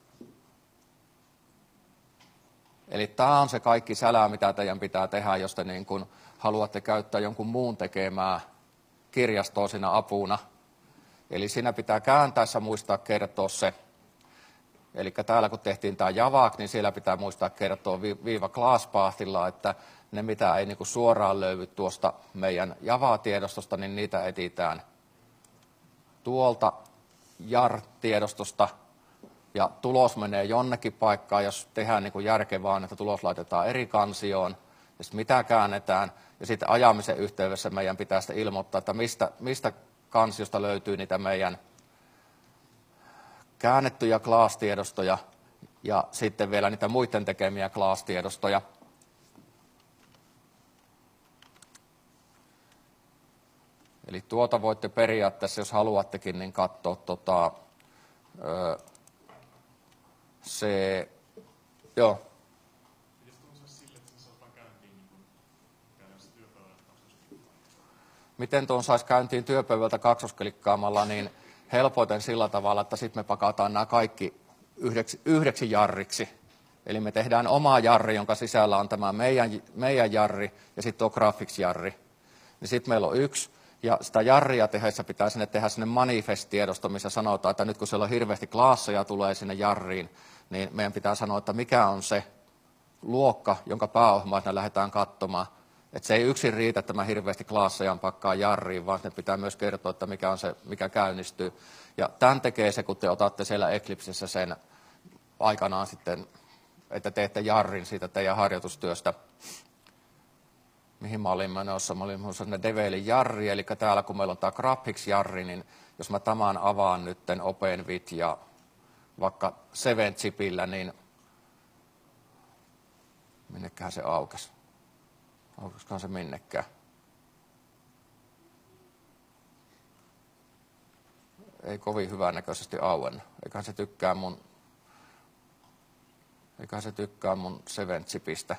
Eli tämä on se kaikki sälä, mitä teidän pitää tehdä, jos te niin kun haluatte käyttää jonkun muun tekemää kirjastoa siinä apuna. Eli siinä pitää kääntäessä muistaa kertoa se. Eli täällä kun tehtiin tämä Java, niin siellä pitää muistaa kertoa viiva class pathilla, että ne mitä ei niin kun suoraan löydy tuosta meidän Java-tiedostosta, niin niitä etsitään tuolta jar-tiedostosta, ja tulos menee jonnekin paikkaan, jos tehdään niin kuin järkevää, että tulos laitetaan eri kansioon, ja sitten mitä käännetään, ja sitten ajamisen yhteydessä meidän pitää sitten ilmoittaa, että mistä, mistä kansiosta löytyy niitä meidän käännettyjä class-tiedostoja, ja sitten vielä niitä muiden tekemiä class-tiedostoja. Eli tuota voitte periaatteessa, jos haluattekin, niin katsoa tota, öö, se, joo. Miten tuon saisi käyntiin työpöydältä kaksosklikkaamalla, niin helpoiten sillä tavalla, että sitten me pakataan nämä kaikki yhdeksi, yhdeksi jarriksi. Eli me tehdään oma jarri, jonka sisällä on tämä meidän, meidän jarri ja sitten tuo graphics-jarri. Niin sitten meillä on yksi. Ja sitä jarria tehdessä pitää sinne tehdä sinne manifest-tiedosto, missä sanotaan, että nyt kun siellä on hirveästi klasseja tulee sinne jarriin, niin meidän pitää sanoa, että mikä on se luokka, jonka pääohjelmaa lähdetään katsomaan. Että se ei yksin riitä, että mä hirveästi klasseja pakkaa jarriin, vaan ne pitää myös kertoa, että mikä on se, mikä käynnistyy. Ja tämän tekee se, kun te otatte siellä Eclipsessä sen aikanaan sitten, että teette jarrin siitä teidän harjoitustyöstä. Mihin mä olin menossa? Mä olin menossa sinne Develin jarri, eli täällä kun meillä on tämä graphics-jarri, niin jos mä tämän avaan nytten OpenVid ja vaikka seven chipillä, niin minnekähän se aukesi? Aukesikohan se minnekään? Ei kovin hyvänäköisesti auennut. Eiköhän se tykkää mun, eiköhän se tykkää mun seven chipistä.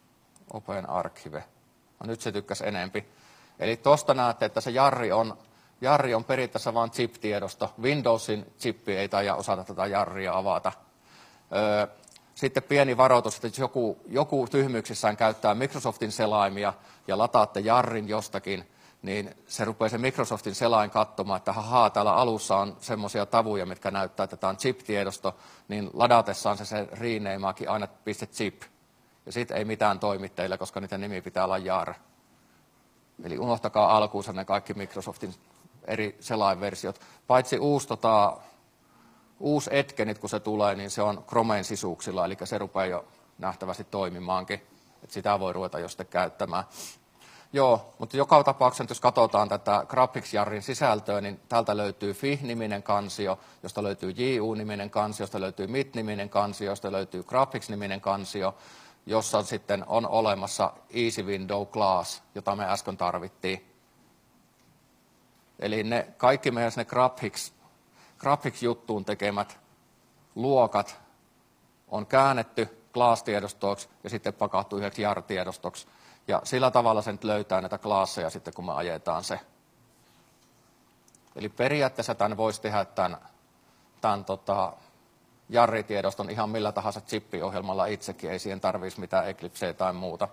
Open Archive. No nyt se tykkäsi enempi. Eli tuosta näette, että se jarri on Jarri on periaatteessa vain chip-tiedosto. Windowsin chippi ei taida osata tätä jarria avata. Öö, sitten pieni varoitus, että jos joku, joku tyhmyyksissään käyttää Microsoftin selaimia ja lataatte jarrin jostakin, niin se rupeaa se Microsoftin selain katsomaan, että hahaa, täällä alussa on semmoisia tavuja, mitkä näyttää, että tämä on chip-tiedosto, niin ladatessaan se, se renamaakin aina .chip. Ja sitten ei mitään toimi teille, koska niiden nimi pitää olla jar. Eli unohtakaa alkuunsa ne kaikki Microsoftin eri selainversiot. Paitsi uusi, tota, uusi Edgenit, kun se tulee, niin se on Chromen sisuksilla, eli se rupeaa jo nähtävästi toimimaankin. Et sitä voi ruveta jo sitten käyttämään. Joo, mutta joka tapauksessa, jos katsotaan tätä Graphics-jarrin sisältöä, niin täältä löytyy F I H-niminen kansio, josta löytyy J U-niminen kansio, josta löytyy M I T-niminen kansio, josta löytyy Graphics-niminen kansio, jossa sitten on olemassa Easy Window Class, jota me äsken tarvittiin. Eli ne kaikki meidän ne Graphics, Graphics-juttuun tekemät luokat on käännetty Class-tiedostoksi ja sitten pakattu yhdeksi jar-tiedostoksi. Ja sillä tavalla se nyt löytää näitä klaasseja sitten, kun me ajetaan se. Eli periaatteessa tämän voisi tehdä tämän, tämän tota, jarritiedoston ihan millä tahansa chippiohjelmalla itsekin. Ei siihen tarvitsisi mitään Eclipseä tai muuta.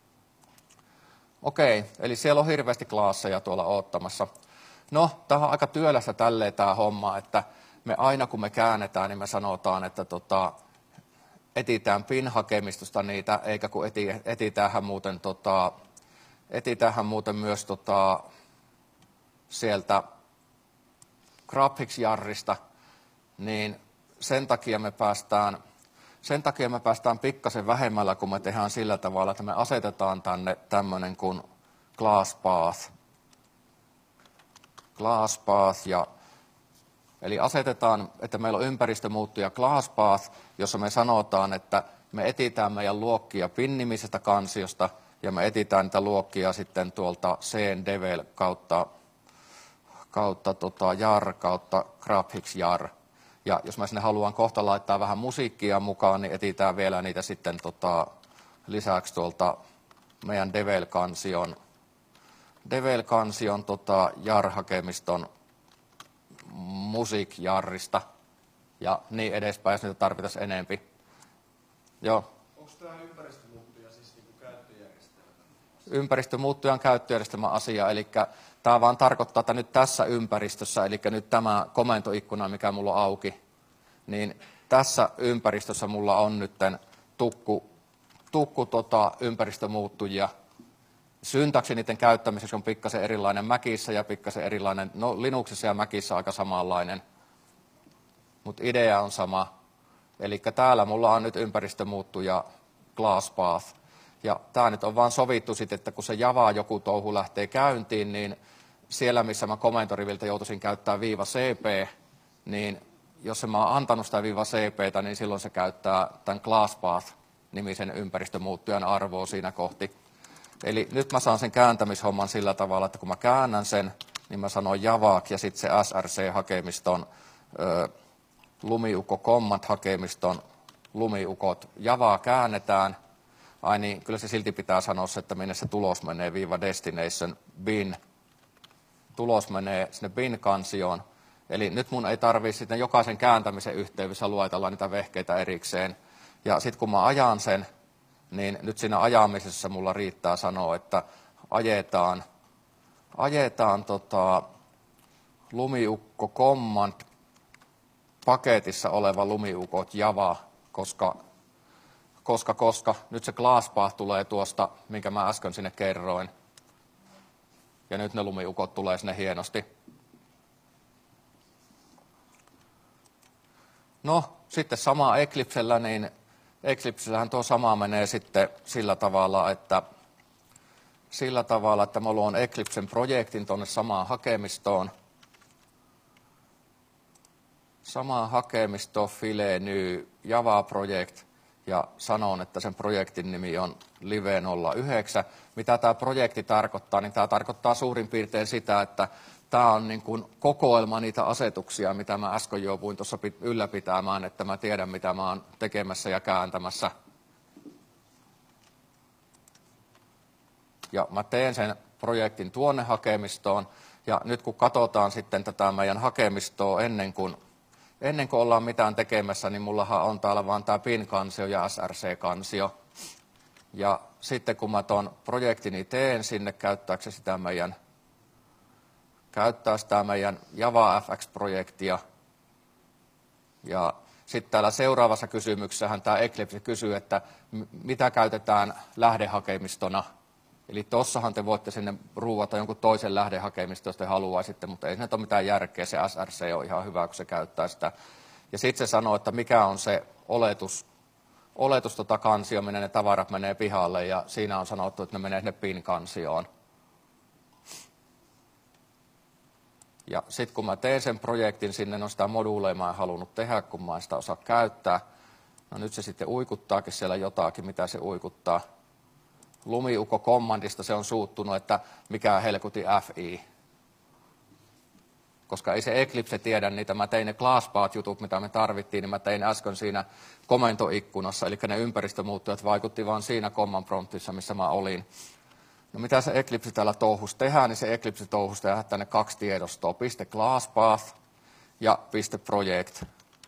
Okei, eli siellä on hirveästi klaasseja tuolla oottamassa. No, tämä on aika työlästä tälleen tämä homma, että me aina kun me käännetään, niin me sanotaan, että tota, etitään pin-hakemistosta niitä, eikä kun eti, etitäänhän muuten, tota, etitäänhän muuten myös tota, sieltä Graphics-jarrista, niin sen takia me päästään, sen takia me päästään pikkasen vähemmällä, kun me tehdään sillä tavalla, että me asetetaan tänne tämmöinen kuin class path. Class path ja Eli asetetaan, että meillä on ympäristömuuttuja class path, jossa me sanotaan, että me etitään meidän luokkia pin-nimisestä kansiosta ja me etitään niitä luokkia sitten tuolta cndevel kautta, kautta tota jar kautta graphics jar. Ja jos mä sinne haluan kohta laittaa vähän musiikkia mukaan, niin etitään vielä niitä sitten tota, lisäksi tuolta meidän devel-kansion, devel-kansion tota, jar-hakemiston musiikjarrista ja niin edespäin, jos niitä tarvitaan enempi. Joo. Onko tämä ympäristömuuttuja siis niin kuin käyttöjärjestelmä? Ympäristömuuttujan käyttöjärjestelmä asia, eli tämä vaan tarkoittaa, että nyt tässä ympäristössä, eli nyt tämä komentoikkuna, mikä mulla on auki, niin tässä ympäristössä mulla on nyt tukku, tukku tota, ympäristömuuttujia. Syntaksi niiden käyttämiseksi on pikkasen erilainen Macissä ja pikkasen erilainen, no Linuxissa ja Macissä aika samanlainen, mutta idea on sama. Eli täällä mulla on nyt ympäristömuuttuja class path. Ja tämä nyt on vaan sovittu sitten, että kun se Java joku touhu lähtee käyntiin, niin siellä missä mä komentoriviltä joutuisin käyttää viiva cp, niin jos mä oon antanut sitä viiva cptä, niin silloin se käyttää tämän class path-nimisen ympäristömuuttujan arvoa siinä kohti. Eli nyt mä saan sen kääntämishomman sillä tavalla, että kun mä käännän sen, niin mä sanon Javaak ja sitten se S R C-hakemiston, ö, lumiukko command-hakemiston lumiukot Javaa käännetään. Ai niin, kyllä se silti pitää sanoa se, että minne se tulos menee, viiva destination bin. Tulos menee sinne bin-kansioon. Eli nyt mun ei tarvitse sitten jokaisen kääntämisen yhteydessä luetella niitä vehkeitä erikseen. Ja sitten kun mä ajan sen, niin nyt siinä ajamisessa mulla riittää sanoa, että ajetaan, ajetaan tota, lumiukko command paketissa oleva lumiukot Java, koska, koska, koska nyt se class path tulee tuosta, minkä mä äsken sinne kerroin. Ja nyt ne lumiukot tulee sinne hienosti. No, sitten sama Eclipsellä, niin Eclipsellähän tuo sama menee sitten sillä tavalla, että sillä tavalla, että mä luon Eclipsen projektin tuonne samaan hakemistoon. Samaan hakemistoon File New Java Project ja sanon, että sen projektin nimi on Live nolla yhdeksän. Mitä tämä projekti tarkoittaa, niin tämä tarkoittaa suurin piirtein sitä, että tämä on niin kuin kokoelma niitä asetuksia, mitä mä äsken jouduin tuossa ylläpitämään, että mä tiedän, mitä mä oon tekemässä ja kääntämässä. Ja mä teen sen projektin tuonne hakemistoon, Ja nyt kun katsotaan sitten tätä meidän hakemistoa ennen kuin, ennen kuin ollaan mitään tekemässä, niin mullahan on täällä vaan tämä P I N-kansio ja S R C-kansio. Ja sitten kun mä tuon projektini teen sinne, käyttääkö se sitä meidän, käyttää sitä meidän Java F X-projektia. Ja sitten täällä seuraavassa kysymyksessähän tämä Eclipse kysyy, että mitä käytetään lähdehakemistona. Eli tossahan te voitte sinne ruuvata jonkun toisen lähdehakemiston, jos te haluaisitte, mutta ei siinä ole mitään järkeä. Se S R C on ihan hyvä, kun se käyttää sitä. Ja sitten se sanoo, että mikä on se oletus, oletus tota kansio, minne ne tavarat menee pihalle, ja siinä on sanottu, että ne menee sinne P I N-kansioon. Ja sitten kun mä teen sen projektin sinne, no sitä moduuleja mä en halunnut tehdä, kun mä en sitä osaa käyttää. No nyt se sitten uikuttaakin siellä jotakin, mitä se uikuttaa. Lumiukko-kommandista se on suuttunut, että mikä helkuti F I. Koska ei se Eclipse tiedä niitä. Mä tein ne ClassPath-jutut, mitä me tarvittiin, niin mä tein äsken siinä komentoikkunassa. Eli ne ympäristömuuttujat vaikutti vaan siinä command promptissa, missä mä olin. No mitä se Eclipse täällä touhus tehdään, niin se Eclipse touhus tehdä tänne kaksi tiedostoa, piste ClassPath ja piste project.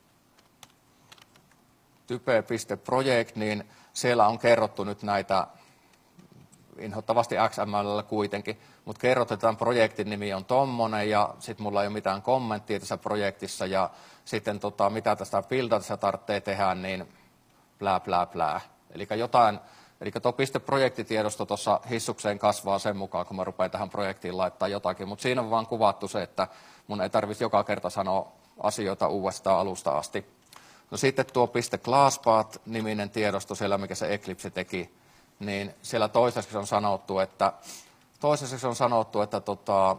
Type.project, niin siellä on kerrottu nyt näitä, inhottavasti X M L kuitenkin, mutta kerrotetaan projektin nimi on tommonen ja sitten mulla ei ole mitään kommenttia tässä projektissa ja sitten tota, mitä tästä buildassa tarvitsee tehdä, niin plää plää plää. Eli jotain, eli tuo projektitiedosto tuossa hissukseen kasvaa sen mukaan, kun mä rupean tähän projektiin laittaa jotakin, mutta siinä on vaan kuvattu se, että mun ei tarvitse joka kerta sanoa asioita uudestaan alusta asti. No sitten tuo .classpath-niminen tiedosto siellä, mikä se Eclipse teki, niin siellä toisessa on sanottu, että, toisessa on sanottu, että tota,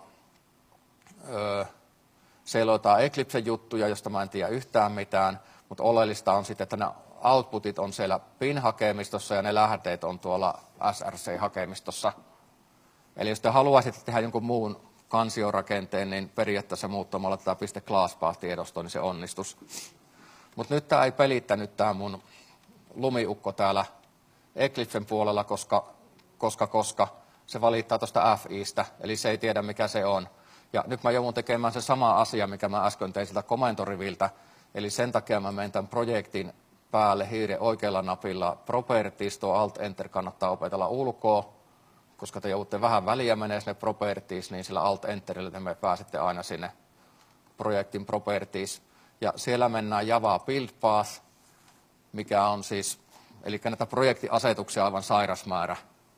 öö, siellä on jotain Eclipse-juttuja, josta mä en tiedä yhtään mitään, mutta oleellista on sitten, että ne outputit on siellä P I N-hakemistossa ja ne lähteet on tuolla S R C-hakemistossa. Eli jos te haluaisitte tehdä jonkun muun kansiorakenteen, niin periaatteessa muuttamalla tätä .classpath-tiedostoa, niin se onnistus. Mutta nyt tämä ei pelittänyt tämä mun lumiukko täällä Eclipsen puolella, koska, koska, koska se valittaa tuosta F I:stä, eli se ei tiedä mikä se on. Ja nyt mä joudun tekemään se sama asia, mikä mä äsken tein siltä komentoriviltä, eli sen takia mä menen tämän projektin päälle hiiren oikealla napilla Properties, tuo Alt-Enter kannattaa opetella ulkoa, koska te joudutte vähän väliä menee sinne Properties, niin sillä Alt-Enterillä te me pääsette aina sinne projektin Properties. Ja siellä mennään Java Build Path, mikä on siis, eli näitä projektiasetuksia aivan sairas määrä.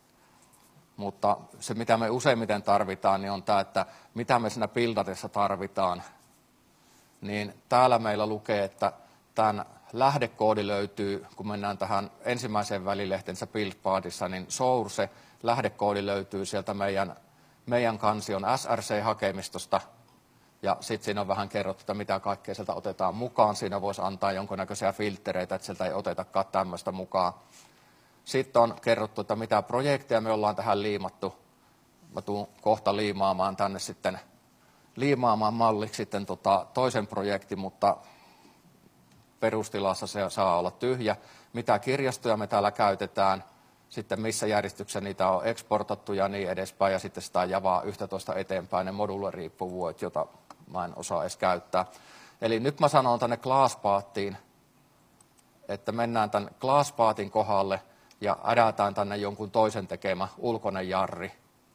Mutta se, mitä me useimmiten tarvitaan, niin on tämä, että mitä me siinä buildatessa tarvitaan. Niin täällä meillä lukee, että tämän lähdekoodi löytyy, kun mennään tähän ensimmäiseen välilehtensä Build Pathissa, niin source, lähdekoodi löytyy sieltä meidän, meidän kansion S R C-hakemistosta. Ja sitten siinä on vähän kerrottu, että mitä kaikkea sieltä otetaan mukaan. Siinä voisi antaa jonkinnäköisiä filtreitä, että sieltä ei otetakaan tämmöistä mukaan. Sitten on kerrottu, että mitä projekteja me ollaan tähän liimattu. Mä tuun kohta liimaamaan tänne sitten, liimaamaan malliksi sitten tota toisen projektin, mutta perustilassa se saa olla tyhjä. Mitä kirjastoja me täällä käytetään, sitten missä järjestyksessä niitä on eksportattu ja niin edespäin. Ja sitten sitä Javaa yksitoista eteenpäin, ne moduuliriippuvuudet, jota mä en osaa edes käyttää. Eli nyt mä sanon tänne ClassPathiin, että mennään tämän ClassPathin kohdalle ja ädätään tänne jonkun toisen tekemä ulkoinen jarri.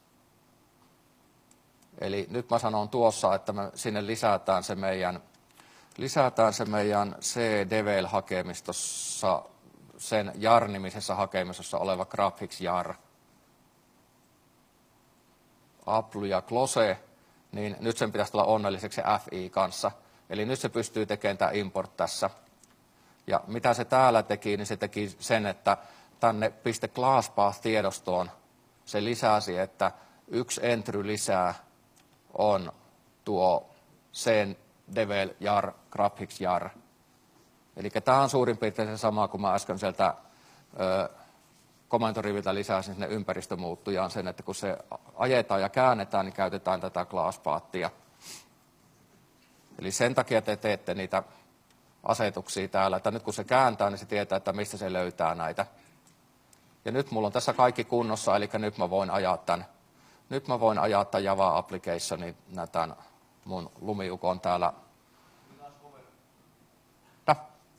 Eli nyt mä sanon tuossa, että me sinne lisätään se meidän, lisätään se meidän C-Devel-hakemistossa, sen jar-nimisessä hakemistossa oleva graphics jar. Apple ja Close, niin nyt sen pitäisi olla onnelliseksi F I kanssa. Eli nyt se pystyy tekemään tämä import tässä. Ja mitä se täällä teki, niin se teki sen, että tänne .classpath-tiedostoon se lisäsi, että yksi entry lisää on tuo C-Devel jar, graphics jar. Eli tämä on suurin piirtein se sama, kun mä äsken sieltä ö, komentoriviltä lisäsin sinne ympäristömuuttujaan sen, että kun se ajetaan ja käännetään, niin käytetään tätä ClassPathia. Eli sen takia te teette niitä asetuksia täällä, että nyt kun se kääntää, niin se tietää, että mistä se löytää näitä. Ja nyt mulla on tässä kaikki kunnossa, eli nyt mä voin ajaa tämän nyt mä voin ajaa tämän Java applicationin tämän mun lumiukon täällä. Tää.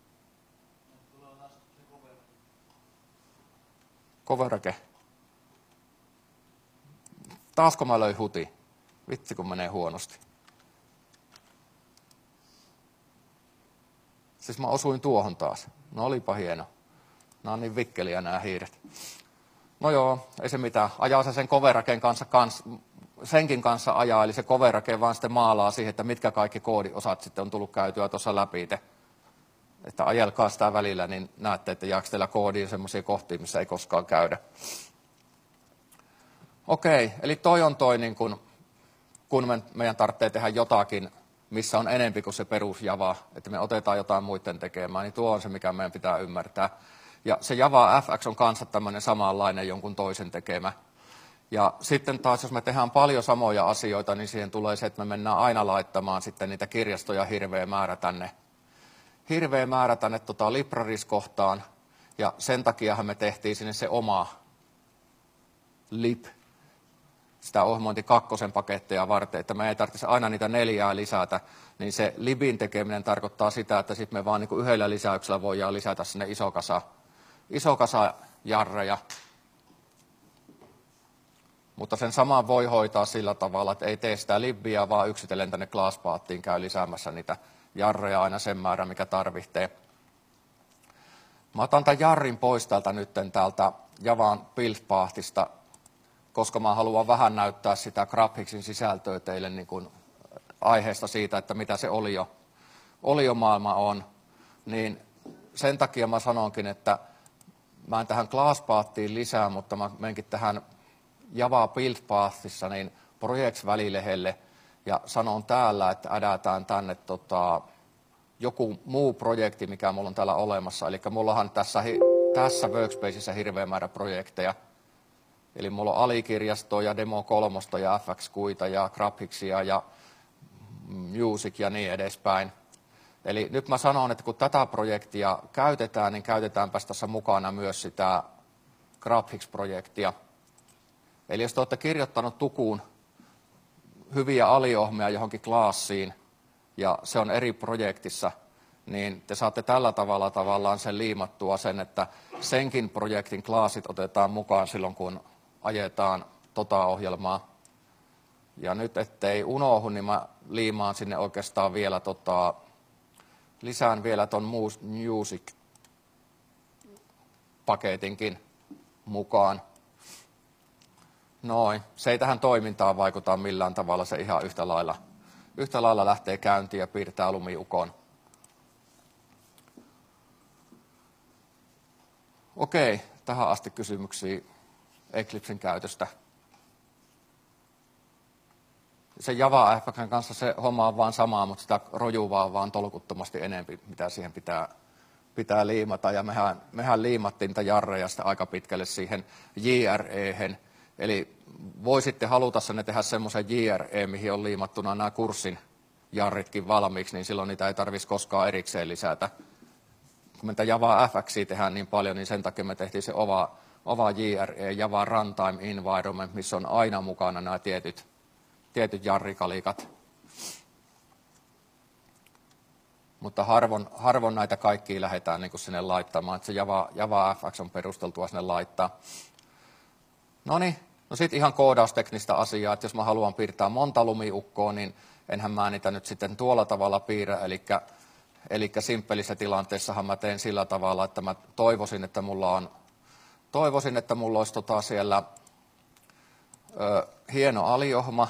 Coverake. Taasko mä löin huti? Vitsi kun menee huonosti. Siis mä osuin tuohon taas. No olipa hieno. Nämä on niin vikkeliä nämä hiiret. No joo, ei se mitään. Ajaa se sen coveraken kanssa, kans, senkin kanssa ajaa, eli se coverake vaan sitten maalaa siihen, että mitkä kaikki koodiosat sitten on tullut käytyä tuossa läpi. Että ajelkaa sitä välillä, niin näette, että jääkö teillä koodiin semmoisia kohtia, missä ei koskaan käydä. Okei, eli toi on toi, niin kun, kun me, meidän tarvitsee tehdä jotakin, missä on enempi kuin se perus Java, että me otetaan jotain muiden tekemään, niin tuo on se, mikä meidän pitää ymmärtää. Ja se Java F X on kanssa tämmöinen samanlainen jonkun toisen tekemä. Ja sitten taas, jos me tehdään paljon samoja asioita, niin siihen tulee se, että me mennään aina laittamaan sitten niitä kirjastoja hirveä määrä tänne. Hirveä määrä tänne tota libraries-kohtaan, ja sen takiahan me tehtiin sinne se oma lib, sitä ohjelmointi kakkosen paketteja varten, että me ei tarvitse aina niitä neljää lisätä, niin se libin tekeminen tarkoittaa sitä, että sitten me vaan niin kuin yhdellä lisäyksellä voidaan lisätä sinne iso kasa, iso kasa jarreja. Mutta sen saman voi hoitaa sillä tavalla, että ei tee sitä libbiä, vaan yksitellen tänne ClassPathiin käy lisäämässä niitä jarreja aina sen määrän, mikä tarvitsee. Mä otan tämän jarrin pois täältä nyt täältä Javan build-pathista, koska mä haluan vähän näyttää sitä GrabHixin sisältöä teille niin kuin aiheesta siitä, että mitä se olio, oliomaailma on. Niin sen takia mä sanonkin, että mä en tähän ClassPathiin lisää, mutta mä menenkin tähän Java build-pathissa niin projects-välilehdelle ja sanon täällä, että ädätään tänne tota, joku muu projekti, mikä mulla on täällä olemassa. Eli mullahan tässä, tässä workspaceissa hirveä määrä projekteja. Eli mulla on alikirjastoja, demo kolmosta ja F X-kuita ja GrabHixia ja music ja niin edespäin. Eli nyt mä sanon, että kun tätä projektia käytetään, niin käytetäänpäs tässä mukana myös sitä GrabHix-projektia. Eli jos te olette kirjoittanut tukuun hyviä aliohmia johonkin klassiin, ja se on eri projektissa, niin te saatte tällä tavalla tavallaan sen liimattua sen, että senkin projektin klassit otetaan mukaan silloin, kun ajetaan tota ohjelmaa. Ja nyt ettei unohdu, niin mä liimaan sinne oikeastaan vielä, tota, lisään vielä ton music-paketinkin mukaan. Noin, se ei tähän toimintaan vaikuta millään tavalla, se ihan yhtä lailla, yhtä lailla lähtee käyntiin ja piirtää lumiukon. Okei, tähän asti kysymyksiä Eclipsen käytöstä. Se Java F X:n kanssa se homma on vaan samaa, mutta sitä rojuvaa on vaan tolkuttomasti enempi, mitä siihen pitää, pitää liimata. Ja mehän, mehän liimattiin niitä jarreja sitä aika pitkälle siihen J R E:hen. Eli voisitte halutessanne tehdä semmoisen J R E, mihin on liimattuna nämä kurssin jarritkin valmiiksi, niin silloin niitä ei tarvitsisi koskaan erikseen lisätä. Kun me tätä Java F X:ia tehdään niin paljon, niin sen takia me tehtiin se OVA, OVA J R E, Java Runtime Environment, missä on aina mukana nämä tietyt, tietyt jarrikalikat. Mutta harvoin, harvoin näitä kaikkia lähdetään niin kuin sinne laittamaan, että se Java, Java F X on perusteltua sinne laittaa. No niin, no sitten ihan koodausteknistä asiaa, että jos mä haluan piirtää monta lumiukkoa, niin enhän mä niitä nyt sitten tuolla tavalla piirrä, eli, eli simppelissä tilanteessahan mä teen sillä tavalla, että mä toivoisin, että mulla on, toivoisin, että mulla olisi tota siellä ö, hieno aliohma,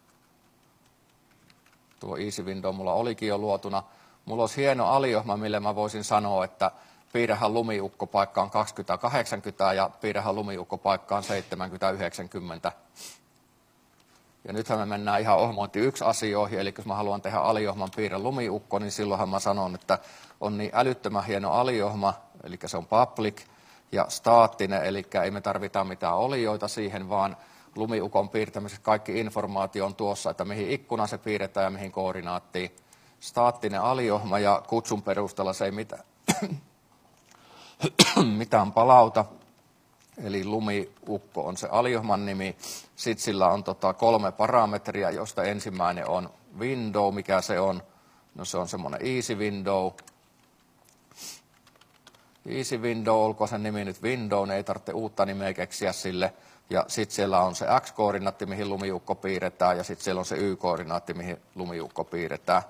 tuo Easy Window mulla olikin jo luotuna, mulla olisi hieno aliohma, mille mä voisin sanoa, että piirrähän lumiukko paikkaan kaksikymmentä kahdeksankymmentä ja piirrähän lumiukko paikkaan seitsemänkymmentä yhdeksänkymmentä. Ja nythän me mennään ihan ohjelmointi yksi asioihin, eli jos mä haluan tehdä aliohman piirrä lumiukko, niin silloinhan mä sanon, että on niin älyttömän hieno aliohma, eli se on public, ja staattinen, eli ei me tarvita mitään olioita siihen, vaan lumiukon piirtämisessä kaikki informaatio on tuossa, että mihin ikkuna se piirretään ja mihin koordinaattiin. Staattinen aliohma ja kutsun perusteella se ei mitään. mitään palauta. Eli lumiukko on se aliohman nimi. Sitten sillä on tota kolme parametria, joista ensimmäinen on window. Mikä se on? No se on semmoinen easy window. Easy window, olkoon sen nimi nyt window, niin ei tarvitse uutta nimeä keksiä sille. Ja sitten siellä on se x-koordinaatti, mihin lumiukko piirretään, ja sitten siellä on se y-koordinaatti, mihin lumiukko piirretään.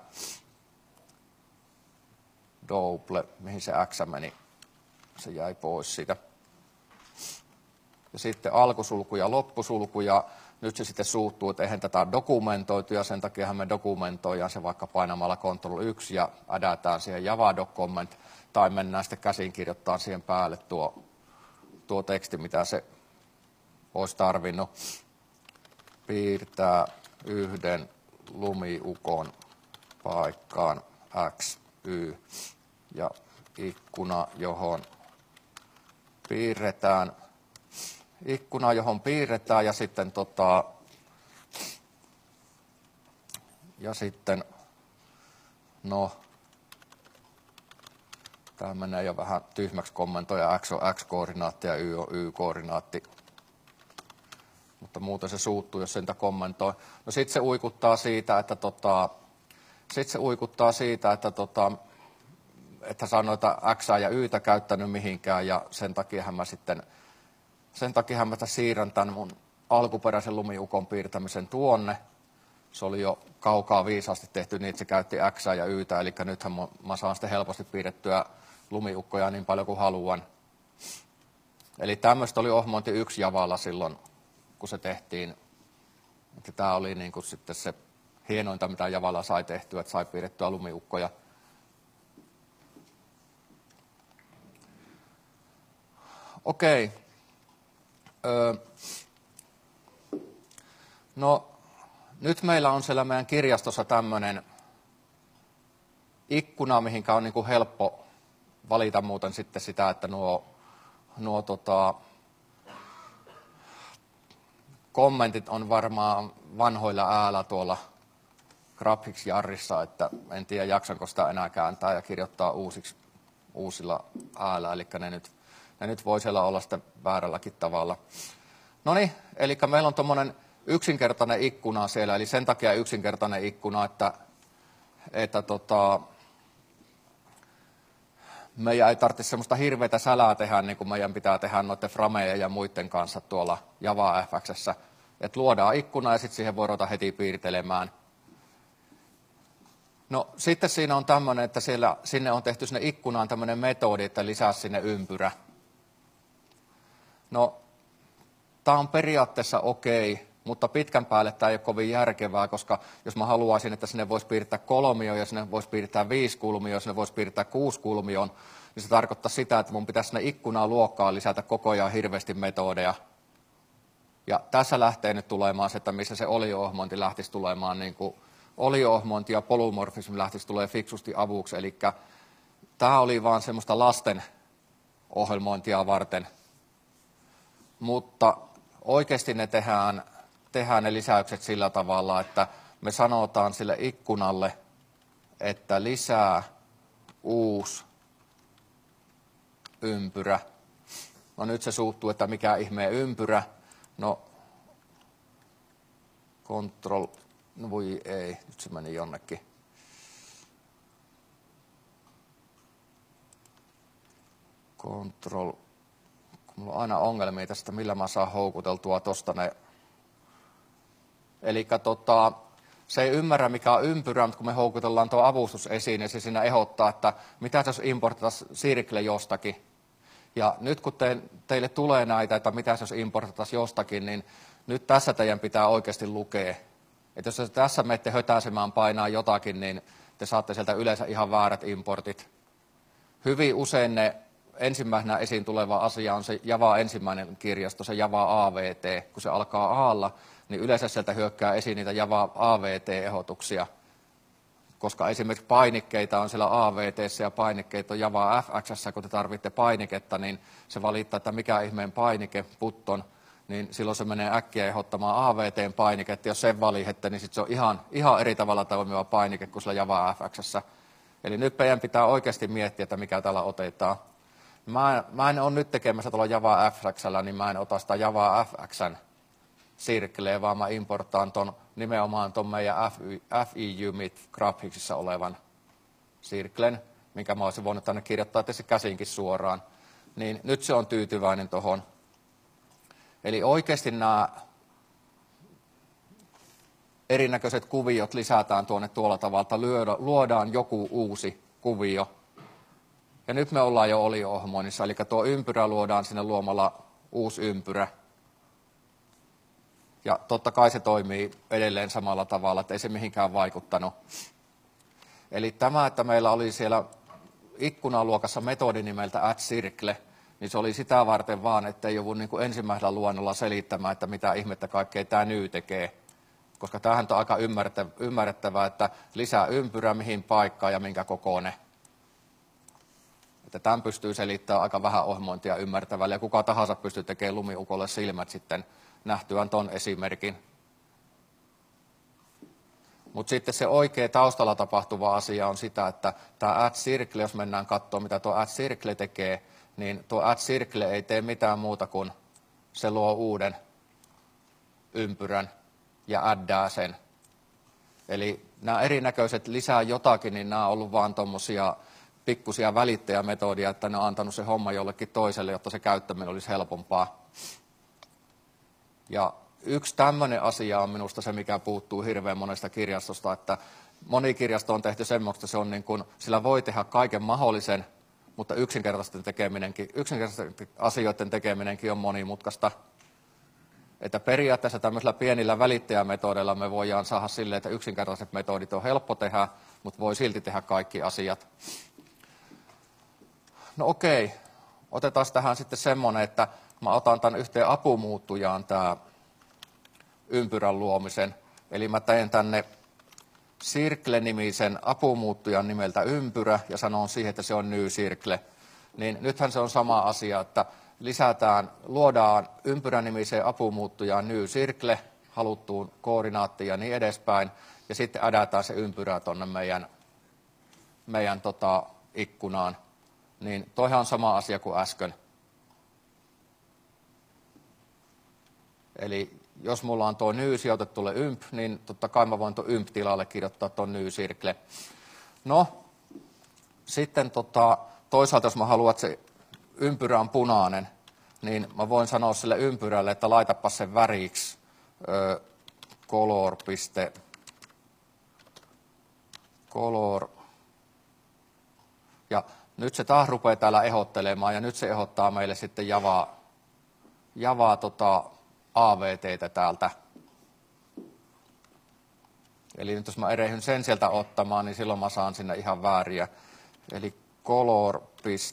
Double, mihin se x meni, se jäi pois siitä. Ja sitten alkusulku ja loppusulku, ja nyt se sitten suuttuu, että eihän tätä dokumentoitu, ja sen takia me dokumentoidaan se vaikka painamalla control yksi ja ädätään siihen java document, tai mennään sitten käsin kirjoittaa siihen päälle tuo, tuo teksti, mitä se olisi tarvinnut. Piirtää yhden lumiukon paikkaan x, y ja ikkuna, johon piirretään. Ikkuna, johon piirretään ja sitten, tota, ja sitten no, tämä menee jo vähän tyhmäksi kommentoida, x on x-koordinaatti ja y on y-koordinaatti. Mutta muuten se suuttuu, jos sen kommentoi. No sitten se uikuttaa siitä, että tota, sit se uikuttaa siitä, että tota, että saa noita x ja ytä käyttänyt mihinkään, ja sen takia mä sitten sen takia mä siirrän tämän mun alkuperäisen lumiukon piirtämisen tuonne. Se oli jo kaukaa viisaasti tehty niin, että se käytti x ja ytä, eli nythän mä saan sitten helposti piirrettyä lumiukkoja niin paljon kuin haluan. Eli tämmöistä oli ohmointi yksi Javalla silloin, kun se tehtiin. Että tämä oli niin kuin sitten se hienointa, mitä Javalla sai tehtyä, että sai piirrettyä lumiukkoja. Okei. Öö. No, nyt meillä on siellä meidän kirjastossa tämmöinen ikkuna, mihinkä on niin kuin helppo valita muuten sitten sitä, että nuo, nuo tota, kommentit on varmaan vanhoilla äällä tuolla Graphics-jarrissa, että en tiedä jaksanko sitä enää kääntää ja kirjoittaa uusiksi, uusilla äällä, eli ne nyt, ne nyt voi siellä olla sitten väärälläkin tavalla. No niin, eli meillä on tuommoinen yksinkertainen ikkuna siellä, eli sen takia yksinkertainen ikkuna, että, että tota, meidän ei tarvitse semmoista hirveätä sälää tehdä, niin kuin meidän pitää tehdä noiden frameja ja muiden kanssa tuolla Java F X:ssä. Että luodaan ikkuna ja sitten siihen voi ruveta heti piirtelemään. No sitten siinä on tämmöinen, että siellä, sinne on tehty sinne ikkunaan tämmöinen metodi, että lisää sinne ympyrä. No, tämä on periaatteessa okei, mutta pitkän päälle tämä ei ole kovin järkevää, koska jos mä haluaisin, että sinne voisi piirtää kolmio, ja sinne voisi piirtää viisi kulmio, ja sinne voisi piirtää kuusi kulmioon, niin se tarkoittaa sitä, että mun pitäisi sinne ikkunaan luokkaan lisätä koko ajan hirveästi metodeja. Ja tässä lähtee nyt tulemaan se, että missä se olio-ohmointi lähtisi tulemaan, niin kuin olio-ohmointi ja polymorfismi lähtisi tulemaan fiksusti avuksi, eli tämä oli vaan semmoista lasten ohjelmointia varten, mutta oikeasti ne tehdään, tehdään ne lisäykset sillä tavalla, että me sanotaan sille ikkunalle, että lisää uusi ympyrä. No nyt se suuttuu, että mikä ihmeen ympyrä. No, control, no voi ei, nyt se meni jonnekin. Control, kun mulla on aina ongelmia tästä, millä mä saan houkuteltua tosta ne. Eli tota, se ei ymmärrä mikä on ympyrä, mutta kun me houkutellaan tuo avustus esiin, niin se siinä ehdottaa, että mitä jos importataan circle jostakin. Ja nyt kun te, teille tulee näitä, että mitä jos importataan jostakin, niin nyt tässä teidän pitää oikeasti lukea. Että jos tässä menette hötäisemään painaa jotakin, niin te saatte sieltä yleensä ihan väärät importit. Hyvin usein ne ensimmäisenä esiin tuleva asia on se Java ensimmäinen kirjasto, se Java A V T. Kun se alkaa A:lla, niin yleensä sieltä hyökkää esiin niitä Java A V T-ehdotuksia. Koska esimerkiksi painikkeita on siellä A V T:ssä ja painikkeita on Java F X:ssä, kun te tarvitte painiketta, niin se valittaa, että mikä ihmeen painike, button, niin silloin se menee äkkiä ehdottamaan A V T:n painiketta. Jos sen valihette, niin sitten se on ihan, ihan eri tavalla toimiva painike kuin sillä Java F X:ssä. Eli nyt meidän pitää oikeasti miettiä, että mikä täällä otetaan. Mä, mä en ole nyt tekemässä tuolla Java F X:llä, niin mä en ota sitä Java F X:n sirkleä, vaan mä importaan ton, nimenomaan tuon meidän F I U Meet Graphicsissa olevan sirklen, minkä mä olisin voinut tänne kirjoittaa tietysti käsinkin suoraan. Niin nyt se on tyytyväinen tuohon. Eli oikeasti nämä erinäköiset kuviot lisätään tuonne tuolla tavalla, että luodaan joku uusi kuvio. Ja nyt me ollaan jo olio-ohmoinnissa, eli tuo ympyrä luodaan sinne luomalla uusi ympyrä. Ja totta kai se toimii edelleen samalla tavalla, että ei se mihinkään vaikuttanut. Eli tämä, että meillä oli siellä ikkunaluokassa metodi nimeltä addCircle, niin se oli sitä varten vaan, että ei joudut niin kuin ensimmäisellä luonnolla selittämään, että mitä ihmettä kaikkea tämä ny tekee. Koska tämähän on aika ymmärrettävää, että lisää ympyrä mihin paikkaan ja minkä kokoinen. Että tämän pystyy selittämään aika vähän ohjelmointia ymmärtävällä, ja kuka tahansa pystyy tekemään lumiukolle silmät sitten nähtyään ton esimerkin. Mutta sitten se oikea taustalla tapahtuva asia on sitä, että tämä addCircle, jos mennään katsomaan, mitä tuo addCircle tekee, niin tuo addCircle ei tee mitään muuta kuin se luo uuden ympyrän ja addaa sen. Eli nämä erinäköiset lisää jotakin, niin nämä on ollut vaan tuommoisia pikkusia välittäjämetodia, että ne on antanut se homma jollekin toiselle, jotta se käyttäminen olisi helpompaa. Ja yksi tämmöinen asia on minusta se, mikä puuttuu hirveän monesta kirjastosta, että moni kirjasto on tehty semmoista, että se on niin kuin, sillä voi tehdä kaiken mahdollisen, mutta yksinkertaisten, tekeminenkin, yksinkertaisten asioiden tekeminenkin on monimutkaista. Että periaatteessa tämmöisillä pienillä välittäjämetodeilla me voidaan saada silleen, että yksinkertaiset metodit on helppo tehdä, mutta voi silti tehdä kaikki asiat. No okei, otetaan tähän sitten semmoinen, että mä otan tämän yhteen apumuuttujaan tämä ympyrän luomisen. Eli mä teen tänne Circle-nimisen apumuuttujan nimeltä ympyrä ja sanon siihen, että se on new Circle. Niin nythän se on sama asia, että lisätään, luodaan ympyrä-nimiseen apumuuttujaan new Circle, haluttuun koordinaattiin ja niin edespäin. Ja sitten ädätään se ympyrä tuonne meidän, meidän tota, ikkunaan. Niin toihan on sama asia kuin äsken. Eli jos mulla on tuo ny sijoitettu tulle ymp, niin totta kai mä voin tuon ymp-tilalle kirjoittaa tuon new Circle. No, sitten tota, toisaalta jos mä haluan, että se ympyrä on punainen, niin mä voin sanoa sille ympyrälle, että laitapa sen väriksi ö, color. color. Ja nyt se taas rupeaa täällä ehdottelemaan, ja nyt se ehdottaa meille sitten Javaa, Javaa tota, A V T:tä täältä. Eli nyt jos mä erehdyn sen sieltä ottamaan, niin silloin mä saan sinne ihan vääriä. Eli color.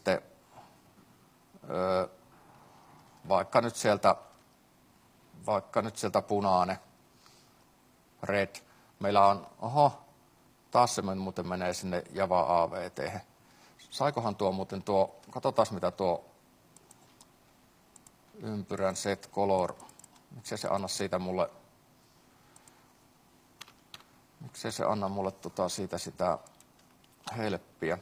Öö, vaikka nyt sieltä, vaikka nyt sieltä punainen, red. Meillä on, oho, taas se muuten menee sinne Java A V T:hen. Saikohan tuo muuten tuo, katsotaan mitä tuo ympyrän set color, miksei se anna siitä mulle, miksei se anna mulle tota siitä sitä helppiä.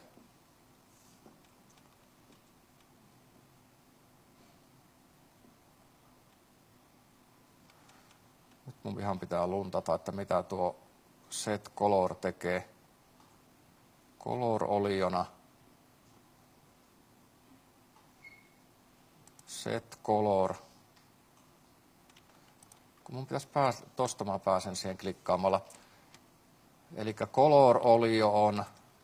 Nyt mun ihan pitää luntata, että mitä tuo set color tekee. Color oliona. Set color. Kun mun pitäisi päästä, tosta mä pääsen siihen klikkaamalla. Eli color olio on,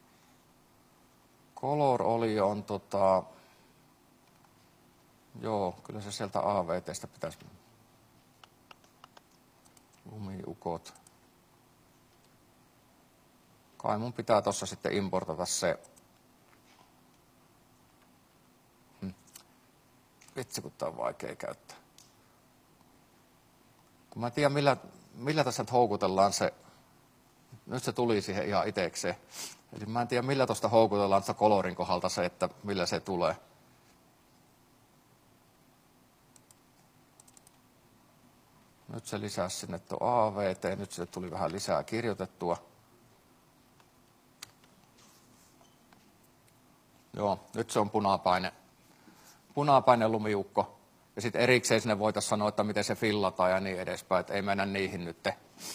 color olio on tota, joo, kyllä se sieltä A V T:stä pitäisi, lumiukot. Kai mun pitää tossa sitten importata se. Vitsi, kun tää on vaikea käyttää. Kun mä en tiedä, millä, millä tässä nyt houkutellaan se. Nyt se tuli siihen ihan itekseen. Eli mä en tiedä, millä tuosta houkutellaan tuosta colorin kohdalta se, että millä se tulee. Nyt se lisäsi sinne tuo A V T. Nyt se tuli vähän lisää kirjoitettua. Joo, nyt se on punapaine. punapainelumiukko, ja sitten erikseen sinne voitaisiin sanoa, että miten se fillataan ja niin edespäin, että ei mennä niihin nyt.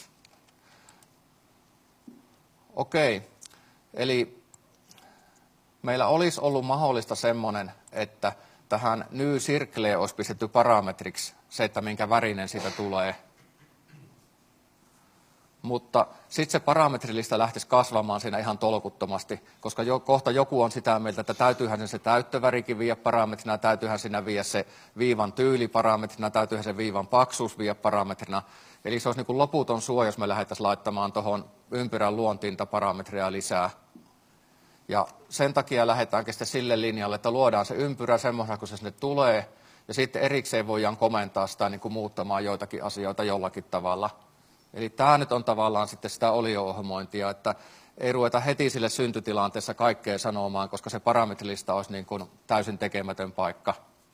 Okei, eli meillä olisi ollut mahdollista semmoinen, että tähän new circleen olisi pistetty parametriksi se, että minkä värinen siitä tulee. Mutta sitten se parametrilista lähtisi kasvamaan siinä ihan tolkuttomasti, koska jo, kohta joku on sitä mieltä, että täytyyhän se täyttövärikin viedä parametrina, täytyyhän siinä viedä se viivan tyyli parametrina, täytyyhän se viivan paksuus viedä parametrina. Eli se olisi niin kuin loputon suo, jos me lähdettäisiin laittamaan tuohon ympyrän luontiin parametreja lisää. Ja sen takia lähdetäänkin sitten sille linjalle, että luodaan se ympyrä semmoisena, kun se sinne tulee, ja sitten erikseen voidaan komentaa sitä niin kuin muuttamaan joitakin asioita jollakin tavalla. Eli tämä nyt on tavallaan sitten sitä olio-ohjelmointia, että ei ruveta heti sille syntytilanteessa kaikkea sanomaan, koska se parametrilista olisi niin kuin täysin tekemätön paikka.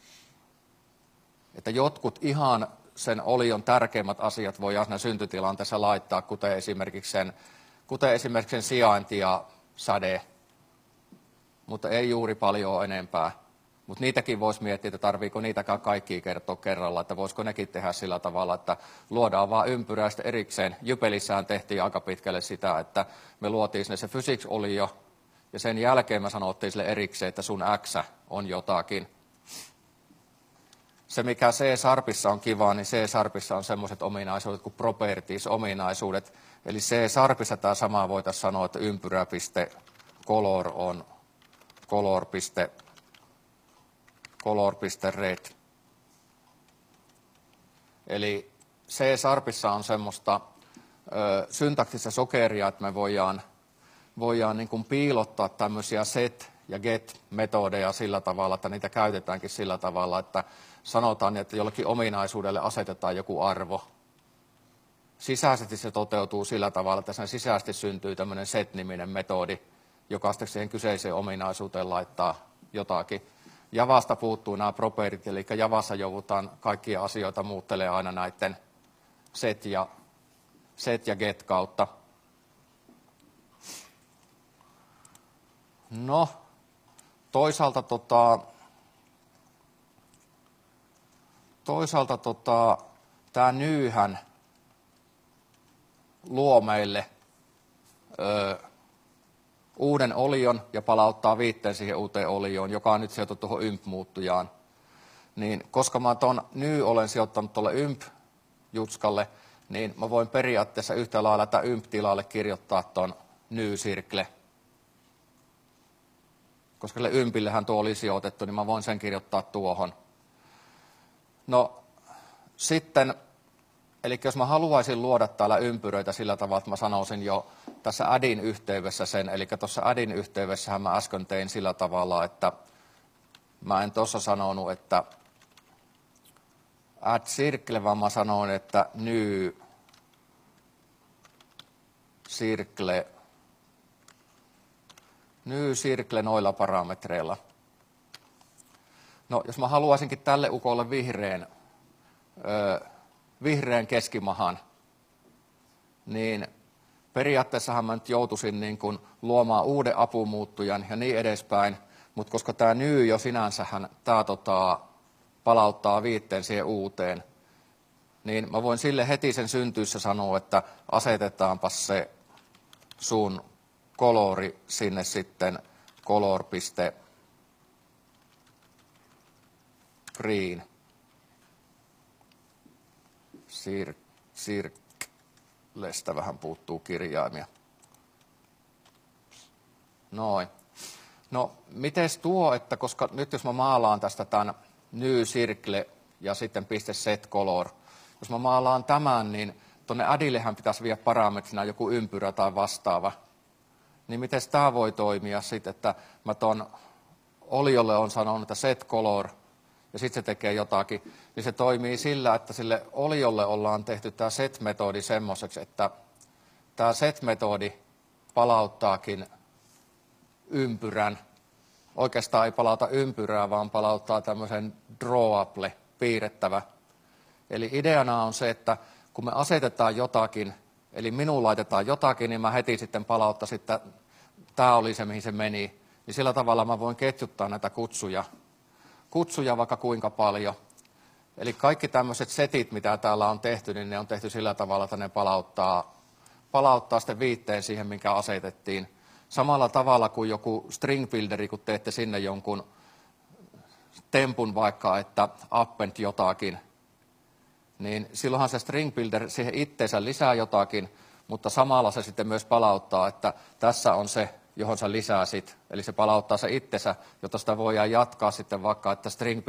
Että jotkut ihan sen olion tärkeimmät asiat voidaan siinä syntytilanteessa laittaa, kuten esimerkiksi sen, kuten esimerkiksi sen sijainti ja sade, mutta ei juuri paljon enempää. Mutta niitäkin voisi miettiä, että tarviiko niitäkään kaikkia kertoa kerralla, että voisiko nekin tehdä sillä tavalla, että luodaan vaan ympyrää sitten erikseen. Jypelissään tehtiin aika pitkälle sitä, että me luotiin sinne se physics-olio, ja sen jälkeen me sanottiin sille erikseen, että sun X on jotakin. Se, mikä C-sharpissa on kiva, niin C-sharpissa on semmoiset ominaisuudet kuin properties-ominaisuudet. Eli C-sharpissa tämä sama voitaisiin sanoa, että ympyrä.color on color.color. color.red. Eli C-sharpissa on semmoista ö, syntaktista sokeria, että me voidaan, voidaan niin kuin piilottaa tämmöisiä set- ja get-metodeja sillä tavalla, että niitä käytetäänkin sillä tavalla, että sanotaan, että jollekin ominaisuudelle asetetaan joku arvo. Sisäisesti se toteutuu sillä tavalla, että sen sisäisesti syntyy tämmöinen set-niminen metodi, joka sitten siihen kyseiseen ominaisuuteen laittaa jotakin. Javasta puuttuu nämä propertit, eli Javassa joudutaan kaikkia asioita muuttelemaan aina näiden set ja, set ja get kautta. No, toisaalta, tota, toisaalta tota, tämä nyyhän luo meille ö, uuden olion ja palauttaa viitteen siihen uuteen olioon, joka on nyt sijoitettu tuohon ymp-muuttujaan. Niin koska mä tuon ny olen sijoittanut tuolle ymp-jutskalle, niin mä voin periaatteessa yhtä lailla tämän ymp-tilalle kirjoittaa tuon ny-sirkle. Koska sille ympillehän tuo oli sijoitettu, niin mä voin sen kirjoittaa tuohon. No sitten, eli jos mä haluaisin luoda täällä ympyröitä sillä tavalla, että mä sanoisin jo tässä addin yhteydessä sen, eli tuossa addin yhteydessähän mä äsken tein sillä tavalla, että mä en tuossa sanonut, että add circle, vaan mä sanoin, että new circle, new circle noilla parametreilla. No, jos mä haluaisinkin tälle ukolle vihreän, öö, vihreän keskimahan, niin periaatteessahan mä nyt joutuisin niin kuin luomaan uuden apumuuttujan ja niin edespäin, mutta koska tämä new jo sinänsähän tämä tota, palauttaa viitteen siihen uuteen, niin mä voin sille heti sen syntyissä sanoa, että asetetaanpa se sun kolori sinne sitten color.green. Sir, sirklestä vähän puuttuu kirjaimia. Noin. No, mites tuo, että koska nyt jos mä maalaan tästä tämän new circle ja sitten piste set color, jos mä maalaan tämän, niin tuonne addillehän pitäisi viedä parametrina joku ympyrä tai vastaava. Niin miten tämä voi toimia sitten, että mä tuon oliolle on sanonut, että set color, ja sitten se tekee jotakin, niin se toimii sillä, että sille oliolle ollaan tehty tämä set-metodi semmoiseksi, että tämä set-metodi palauttaakin ympyrän. Oikeastaan ei palauta ympyrää, vaan palauttaa tämmöisen drawable, piirrettävä. Eli ideana on se, että kun me asetetaan jotakin, eli minuun laitetaan jotakin, niin mä heti sitten palauttaisin, että tämä oli se, mihin se meni. Niin sillä tavalla mä voin ketjuttaa näitä kutsuja. kutsuja vaikka kuinka paljon. Eli kaikki tämmöiset setit, mitä täällä on tehty, niin ne on tehty sillä tavalla, että ne palauttaa, palauttaa sitten viitteen siihen, minkä asetettiin. Samalla tavalla kuin joku string builderi, kun teette sinne jonkun tempun vaikka, että append jotakin, niin silloinhan se string builder siihen itteensä lisää jotakin, mutta samalla se sitten myös palauttaa, että tässä on se, johon sä lisäsit. Eli se palauttaa se itsensä, jotta sitä voidaan jatkaa sitten vaikka, että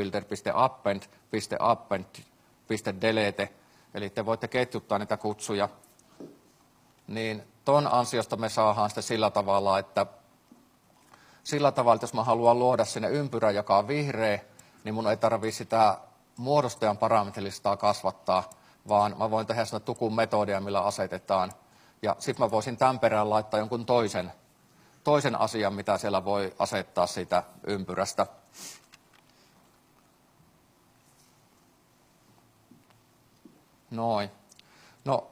stringbuilder.append.append.delete, eli te voitte ketjuttaa niitä kutsuja. Niin ton ansiosta me saadaan sitten sillä tavalla, että sillä tavalla, että jos mä haluan luoda sinne ympyrän, joka on vihreä, niin mun ei tarvitse sitä muodostajan parametrilistaa kasvattaa, vaan mä voin tehdä sitä tukun metodia, millä asetetaan. Ja sitten mä voisin tämän perään laittaa jonkun toisen, toisen asian, mitä siellä voi asettaa siitä ympyrästä. Noin. No,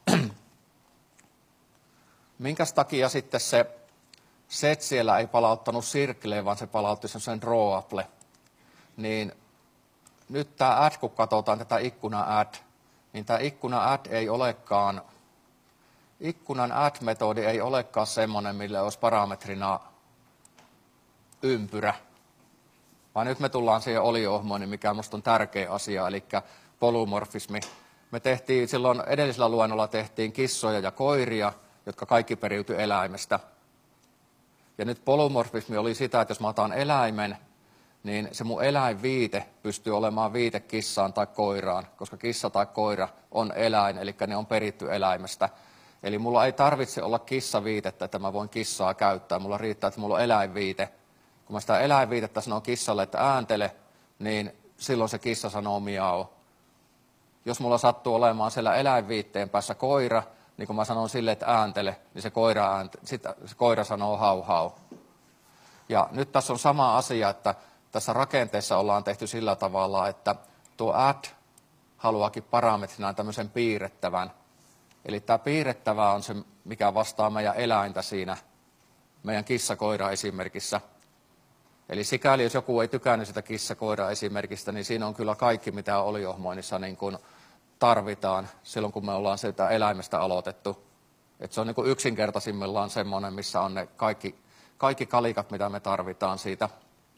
minkäs takia sitten se set siellä ei palauttanut sirkleen, vaan se palautti sen drawable. Niin nyt tämä add, kun katsotaan tätä ikkuna add, niin tämä ikkuna add ei olekaan, ikkunan add-metodi ei olekaan semmoinen, millä olisi parametrina ympyrä. Vaan nyt me tullaan siihen oliohmooniin, mikä minusta on tärkeä asia, eli polymorfismi. Me tehtiin silloin edellisellä luennolla tehtiin kissoja ja koiria, jotka kaikki periytyi eläimestä. Ja nyt polymorfismi oli sitä, että jos mä otan eläimen, niin se mun eläinviite pystyy olemaan viite kissaan tai koiraan, koska kissa tai koira on eläin, eli ne on peritty eläimestä. Eli mulla ei tarvitse olla kissaviitettä, että mä voin kissaa käyttää. Mulla riittää, että mulla on eläinviite. Kun mä sitä eläinviitettä sanon kissalle, että ääntele, niin silloin se kissa sanoo miau. Jos mulla sattuu olemaan siellä eläinviitteen päässä koira, niin kun mä sanon sille, että ääntele, niin se koira, äänte, sit se koira sanoo hau hau. Ja nyt tässä on sama asia, että tässä rakenteessa ollaan tehty sillä tavalla, että tuo add haluakin parametrina tämmöisen piirrettävän. Eli tämä piirrettävä on se, mikä vastaa meidän eläintä siinä, meidän kissakoira esimerkissä. Eli sikäli, jos joku ei tykännyt sitä kissakoira esimerkistä, niin siinä on kyllä kaikki, mitä oliohmoinissa niin kuin tarvitaan silloin, kun me ollaan sitä eläimestä aloitettu. Et se on niin kuin yksinkertaisimmillaan semmoinen, missä on ne kaikki, kaikki kalikat, mitä me tarvitaan siitä.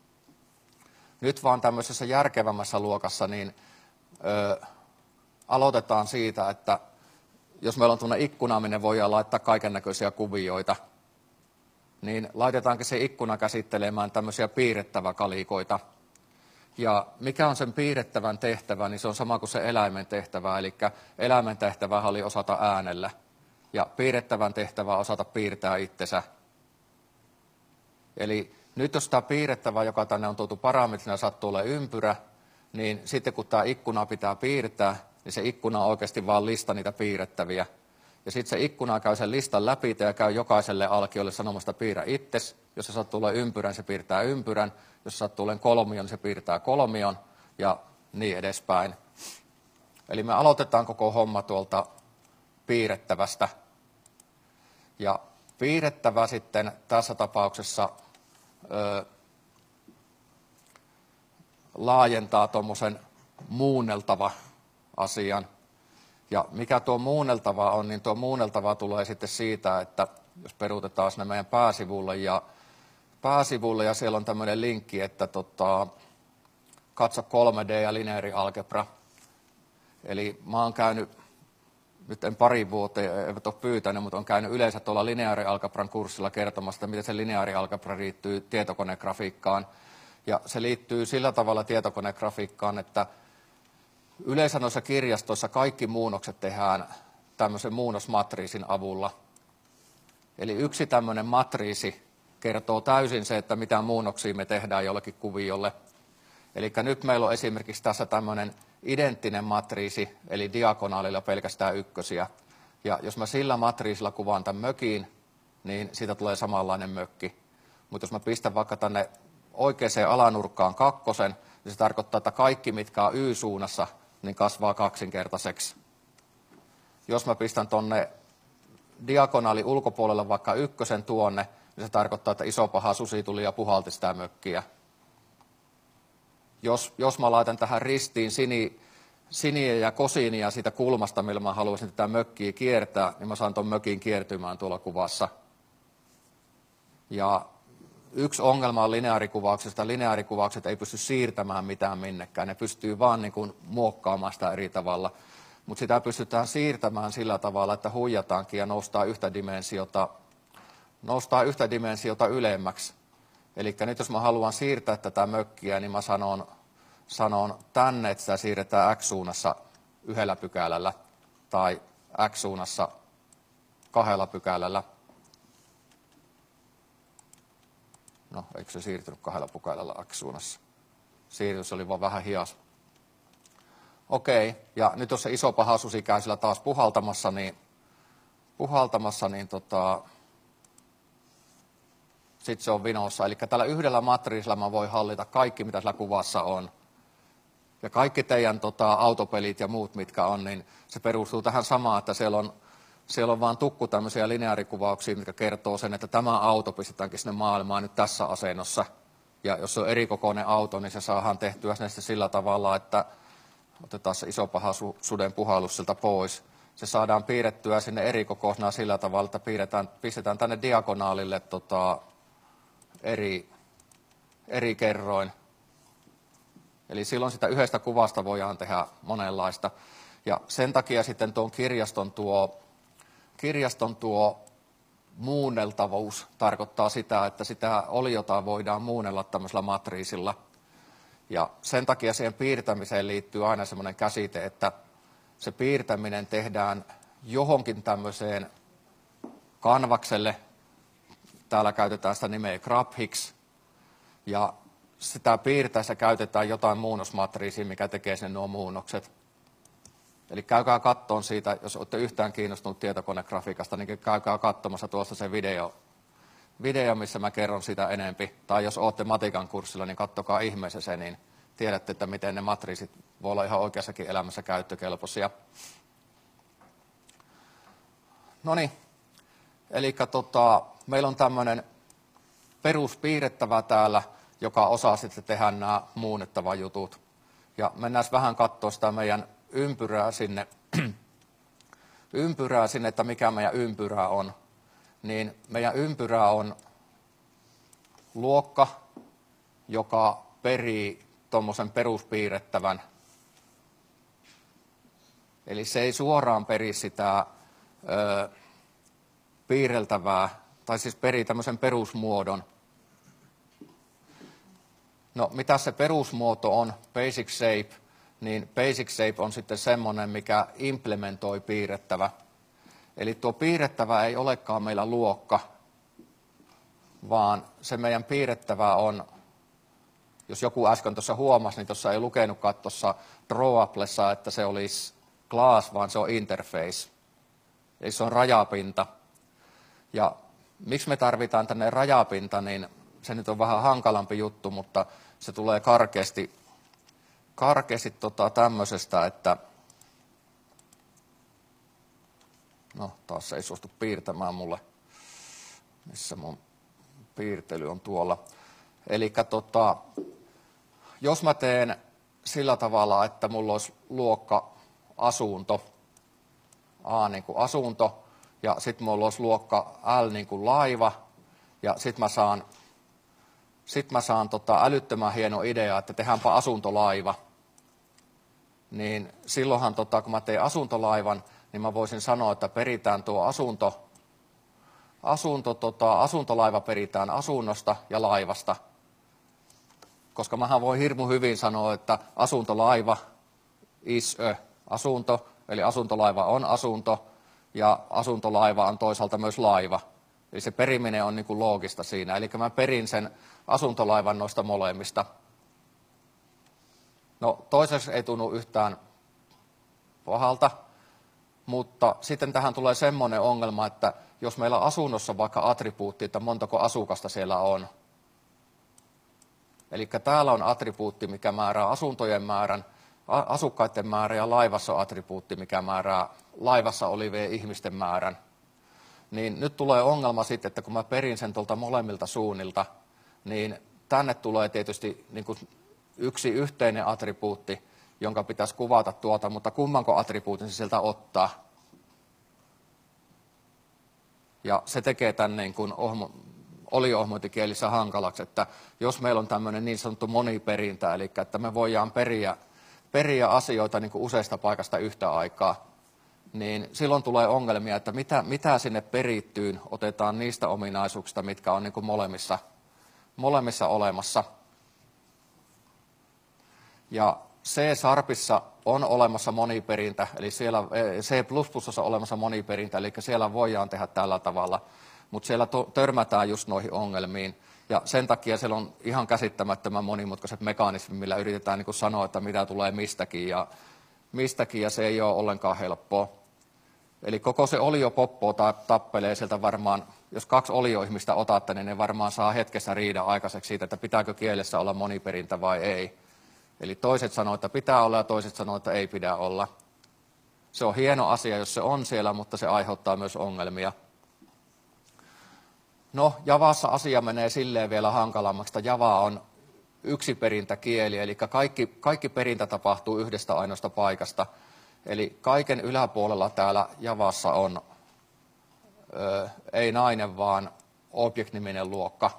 Nyt vaan tämmöisessä järkevämmässä luokassa niin ö, aloitetaan siitä, että jos meillä on tuonne ikkuna, minne voidaan laittaa kaikennäköisiä kuvioita, niin laitetaankin se ikkuna käsittelemään tämmöisiä piirrettäväkalikoita. Ja mikä on sen piirrettävän tehtävä, niin se on sama kuin se eläimen tehtävä. Eli eläimen tehtävä oli osata äänellä. Ja piirrettävän tehtävä on osata piirtää itsensä. Eli nyt jos tämä piirrettävä, joka tänne on tuotu parametrina, sattuu olemaan ympyrä, niin sitten kun tämä ikkuna pitää piirtää, niin se ikkuna on oikeasti vaan lista niitä piirrettäviä. Ja sitten se ikkuna käy sen listan läpi ja käy jokaiselle alkiolle sanomasta piirrä itses. Jos se sattuu olemaan ympyrän, se piirtää ympyrän. Jos se sattuu olemaan kolmion, niin se piirtää kolmion ja niin edespäin. Eli me aloitetaan koko homma tuolta piirrettävästä. Ja piirrettävä sitten tässä tapauksessa ö, laajentaa tuommoisen muunneltava asian. Ja mikä tuo muunneltava on, niin tuo muunneltava tulee sitten siitä, että jos peruutetaan sinne meidän pääsivulle ja, pääsivulle ja siellä on tämmöinen linkki, että tota, katso kolme D ja lineaarialgebra. Eli mä oon käynyt, nyt en pari vuoteen, eivät ole pyytänyt, mutta on käynyt yleensä tuolla lineaarialgebran kurssilla kertomassa, että miten se lineaarialgebra liittyy tietokonegrafiikkaan. Ja se liittyy sillä tavalla tietokonegrafiikkaan, että yleensä noissa kirjastoissa kaikki muunnokset tehdään tämmöisen muunnosmatriisin avulla. Eli yksi tämmöinen matriisi kertoo täysin se, että mitä muunnoksia me tehdään jollekin kuviolle. Eli nyt meillä on esimerkiksi tässä tämmöinen identtinen matriisi, eli diagonaalilla pelkästään ykkösiä. Ja jos mä sillä matriisilla kuvaan tämän mökin, niin siitä tulee samanlainen mökki. Mutta jos mä pistän vaikka tänne oikeaan alanurkkaan kakkosen, niin se tarkoittaa, että kaikki, mitkä on Y-suunnassa, niin kasvaa kaksinkertaiseksi. Jos mä pistän tonne diagonaali ulkopuolelle vaikka ykkösen tuonne, niin se tarkoittaa, että iso paha susi tuli ja puhalti sitä mökkiä. jos, jos mä laitan tähän ristiin sini, siniä ja kosiinia siitä kulmasta, millä mä haluaisin tätä mökkiä kiertää, niin mä saan ton mökin kiertymään tuolla kuvassa. Ja yksi ongelma on lineaarikuvauksesta. Lineaarikuvaukset ei pysty siirtämään mitään minnekään. Ne pystyy vaan niin kuin muokkaamaan sitä eri tavalla. Mutta sitä pystytään siirtämään sillä tavalla, että huijataankin ja noustaa yhtä dimensiota, noustaa yhtä dimensiota ylemmäksi. Eli nyt jos mä haluan siirtää tätä mökkiä, niin mä sanon, sanon tänne, että sitä siirretään x-suunnassa yhdellä pykälällä tai x-suunnassa kahdella pykälällä. No, eikö se siirtynyt kahdella pykälällä x-suunnassa? Siirtys oli vaan vähän hias. Okei, ja nyt jos se iso paha susi käy sillä taas puhaltamassa, niin, puhaltamassa, niin tota, sitten se on vinossa. Eli tällä yhdellä matriisilla mä voin hallita kaikki, mitä sillä kuvassa on. Ja kaikki teidän tota, autopelit ja muut, mitkä on, niin se perustuu tähän samaan, että siellä on, siellä on vaan tukku tämmöisiä lineaarikuvauksia, mitkä kertoo sen, että tämä auto pistetäänkin sinne maailmaan nyt tässä asennossa. Ja jos se on erikokoinen auto, niin se saadaan tehtyä sillä tavalla, että otetaan se iso paha su- suden puhallus siltä pois. Se saadaan piirrettyä sinne erikokoisena sillä tavalla, että piirretään, pistetään tänne diagonaalille tota, eri, eri kerroin. Eli silloin sitä yhdestä kuvasta voidaan tehdä monenlaista. Ja sen takia sitten tuon kirjaston tuo, kirjaston tuo muunneltavuus tarkoittaa sitä, että sitä oliota voidaan muunnella tämmöisellä matriisilla. Ja sen takia siihen piirtämiseen liittyy aina semmoinen käsite, että se piirtäminen tehdään johonkin tämmöiseen kanvakselle. Täällä käytetään sitä nimeä GraphX. Ja sitä piirtäessä käytetään jotain muunnosmatriisia, mikä tekee sen nuo muunnokset. Eli käykää kattoon siitä, jos olette yhtään kiinnostunut tietokonegrafiikasta, niin käykää katsomassa tuosta se video, video, missä mä kerron sitä enempi. Tai jos olette matikan kurssilla, niin kattokaa ihmeessä se, niin tiedätte, että miten ne matriisit voi olla ihan oikeassakin elämässä käyttökelpoisia. No niin, eli tota, meillä on tämmöinen peruspiirrettävä täällä, joka osaa sitten tehdä nämä muunnettava jutut. Ja mennään vähän katsoa sitä meidän ympyrää sinne, ympyrää sinne, että mikä meidän ympyrä on. Niin meidän ympyrä on luokka, joka perii tuommoisen peruspiirrettävän. Eli se ei suoraan peri sitä ö, piirreltävää, tai siis perii tämmöisen perusmuodon. No, mitä se perusmuoto on, basic shape, niin basic shape on sitten semmoinen, mikä implementoi piirrettävä. Eli tuo piirrettävä ei olekaan meillä luokka, vaan se meidän piirrettävä on, jos joku äsken tuossa huomasi, niin tuossa ei lukenutkaan tuossa Drawaplessa, että se olisi class, vaan se on interface. Eli se on rajapinta. Ja miksi me tarvitaan tänne rajapinta, niin se nyt on vähän hankalampi juttu, mutta se tulee karkeasti, karkeasti tota tämmöisestä, että no taas se ei suostu piirtämään mulle, missä mun piirtely on tuolla. Eli tota, jos mä teen sillä tavalla, että mulla olisi luokka asunto, A niin kuin asunto, ja sitten mulla olisi luokka L niin kuin laiva, ja sitten mä saan, sit mä saan tota älyttömän hieno idea, että tehdäänpä asuntolaiva. Niin silloinhan, tota, kun mä teen asuntolaivan, niin mä voisin sanoa, että peritään tuo asunto, asunto tota, asuntolaiva peritään asunnosta ja laivasta. Koska mähän voi hirmu hyvin sanoa, että asuntolaiva is a asunto, eli asuntolaiva on asunto, ja asuntolaiva on toisaalta myös laiva. Eli se periminen on niin kuin loogista siinä. Eli mä perin sen asuntolaivan noista molemmista. No toiseksi ei tunnu yhtään pahalta, mutta sitten tähän tulee semmoinen ongelma, että jos meillä asunnossa on vaikka attribuutti, että montako asukasta siellä on. Eli täällä on attribuutti, mikä määrää asuntojen määrän, asukkaiden määrä, ja laivassa on attribuutti, mikä määrää laivassa olevien ihmisten määrän. Niin nyt tulee ongelma sitten, että kun mä perin sen tuolta molemmilta suunnilta, niin tänne tulee tietysti niin kuin yksi yhteinen attribuutti, jonka pitäisi kuvata tuota, mutta kummanko attribuutin se sieltä ottaa. Ja se tekee tämän niin kuin ohmo, oliohmointikielissä hankalaksi, että jos meillä on tämmöinen niin sanottu moniperintä, eli että me voidaan periä, periä asioita niin kuin useista paikasta yhtä aikaa, niin silloin tulee ongelmia, että mitä, mitä sinne perittyyn otetaan niistä ominaisuuksista, mitkä on niin kuin molemmissa, molemmissa olemassa. Ja C-sharpissa on olemassa moniperintä, eli siellä C plus plus on olemassa moniperintä, eli siellä voidaan tehdä tällä tavalla, mutta siellä to, törmätään just noihin ongelmiin. Ja sen takia siellä on ihan käsittämättömän monimutkaiset mekanismit, millä yritetään niin kuin sanoa, että mitä tulee mistäkin, ja mistäkin, ja se ei ole ollenkaan helppoa. Eli koko se oliopoppo tappelee sieltä varmaan, jos kaksi olioihmistä otatte, niin ne varmaan saa hetkessä riidan aikaiseksi siitä, että pitääkö kielessä olla moniperintä vai ei. Eli toiset sanoo, että pitää olla, ja toiset sanoo, että ei pidä olla. Se on hieno asia, jos se on siellä, mutta se aiheuttaa myös ongelmia. No, Javassa asia menee silleen vielä hankalammaksi, että Java on yksiperintäkieli, eli kaikki, kaikki perintä tapahtuu yhdestä ainoasta paikasta. Eli kaiken yläpuolella täällä Javassa on ö, ei nainen, vaan object-niminen luokka.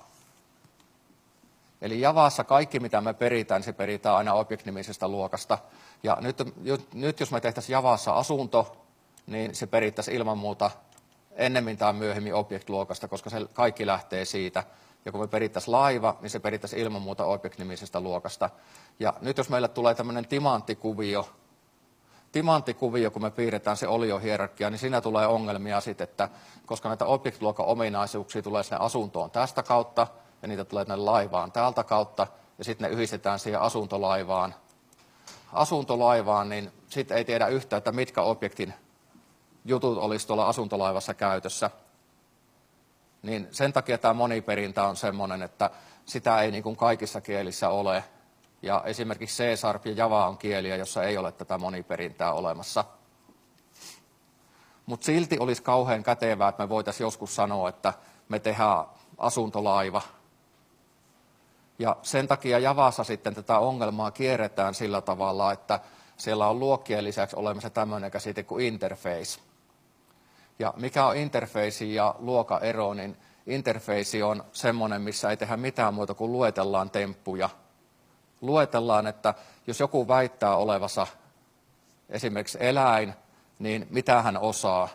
Eli Javassa kaikki, mitä me peritään, se peritään aina object-nimisestä luokasta. Ja nyt, nyt jos me tehtäisiin Javassa asunto, niin se perittäisiin ilman muuta ennemmin tai myöhemmin object-luokasta, koska se kaikki lähtee siitä. Ja kun me perittäisiin laiva, niin se perittäisiin ilman muuta object-nimisestä luokasta. Ja nyt jos meille tulee tämmöinen timanttikuvio, timanttikuvio, kun me piirretään se oliohierarkia, niin siinä tulee ongelmia sitten, että koska näitä object-luokan ominaisuuksia tulee sinne asuntoon tästä kautta, ja niitä tulee tänne laivaan täältä kautta, ja sitten ne yhdistetään siihen asuntolaivaan. Asuntolaivaan, niin sitten ei tiedä yhtään, että mitkä objektin jutut olisi tuolla asuntolaivassa käytössä. Niin sen takia tämä moniperintä on semmoinen, että sitä ei niin kuin kaikissa kielissä ole. Ja esimerkiksi C-sharp ja Java on kieliä, jossa ei ole tätä moniperintää olemassa. Mutta silti olisi kauhean kätevää, että me voitaisiin joskus sanoa, että me tehdään asuntolaiva. Ja sen takia Javassa sitten tätä ongelmaa kierretään sillä tavalla, että siellä on luokkien lisäksi olemassa tämmöinen käsite kuin interface. Ja mikä on interface ja luokan ero, niin interface on semmoinen, missä ei tehdä mitään muuta kuin luetellaan temppuja. Luetellaan, että jos joku väittää olevansa esimerkiksi eläin, niin mitä hän osaa.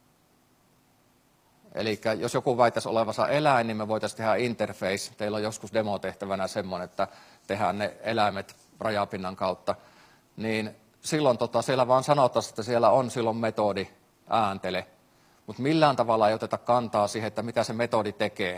Eli jos joku väittäisi olevansa eläin, niin me voitaisiin tehdä interface. Teillä on joskus demotehtävänä semmoinen, että tehdään ne eläimet rajapinnan kautta. Niin silloin tota, siellä vaan sanotaan, että siellä on silloin metodi ääntele. Mutta millään tavalla ei oteta kantaa siihen, että mitä se metodi tekee.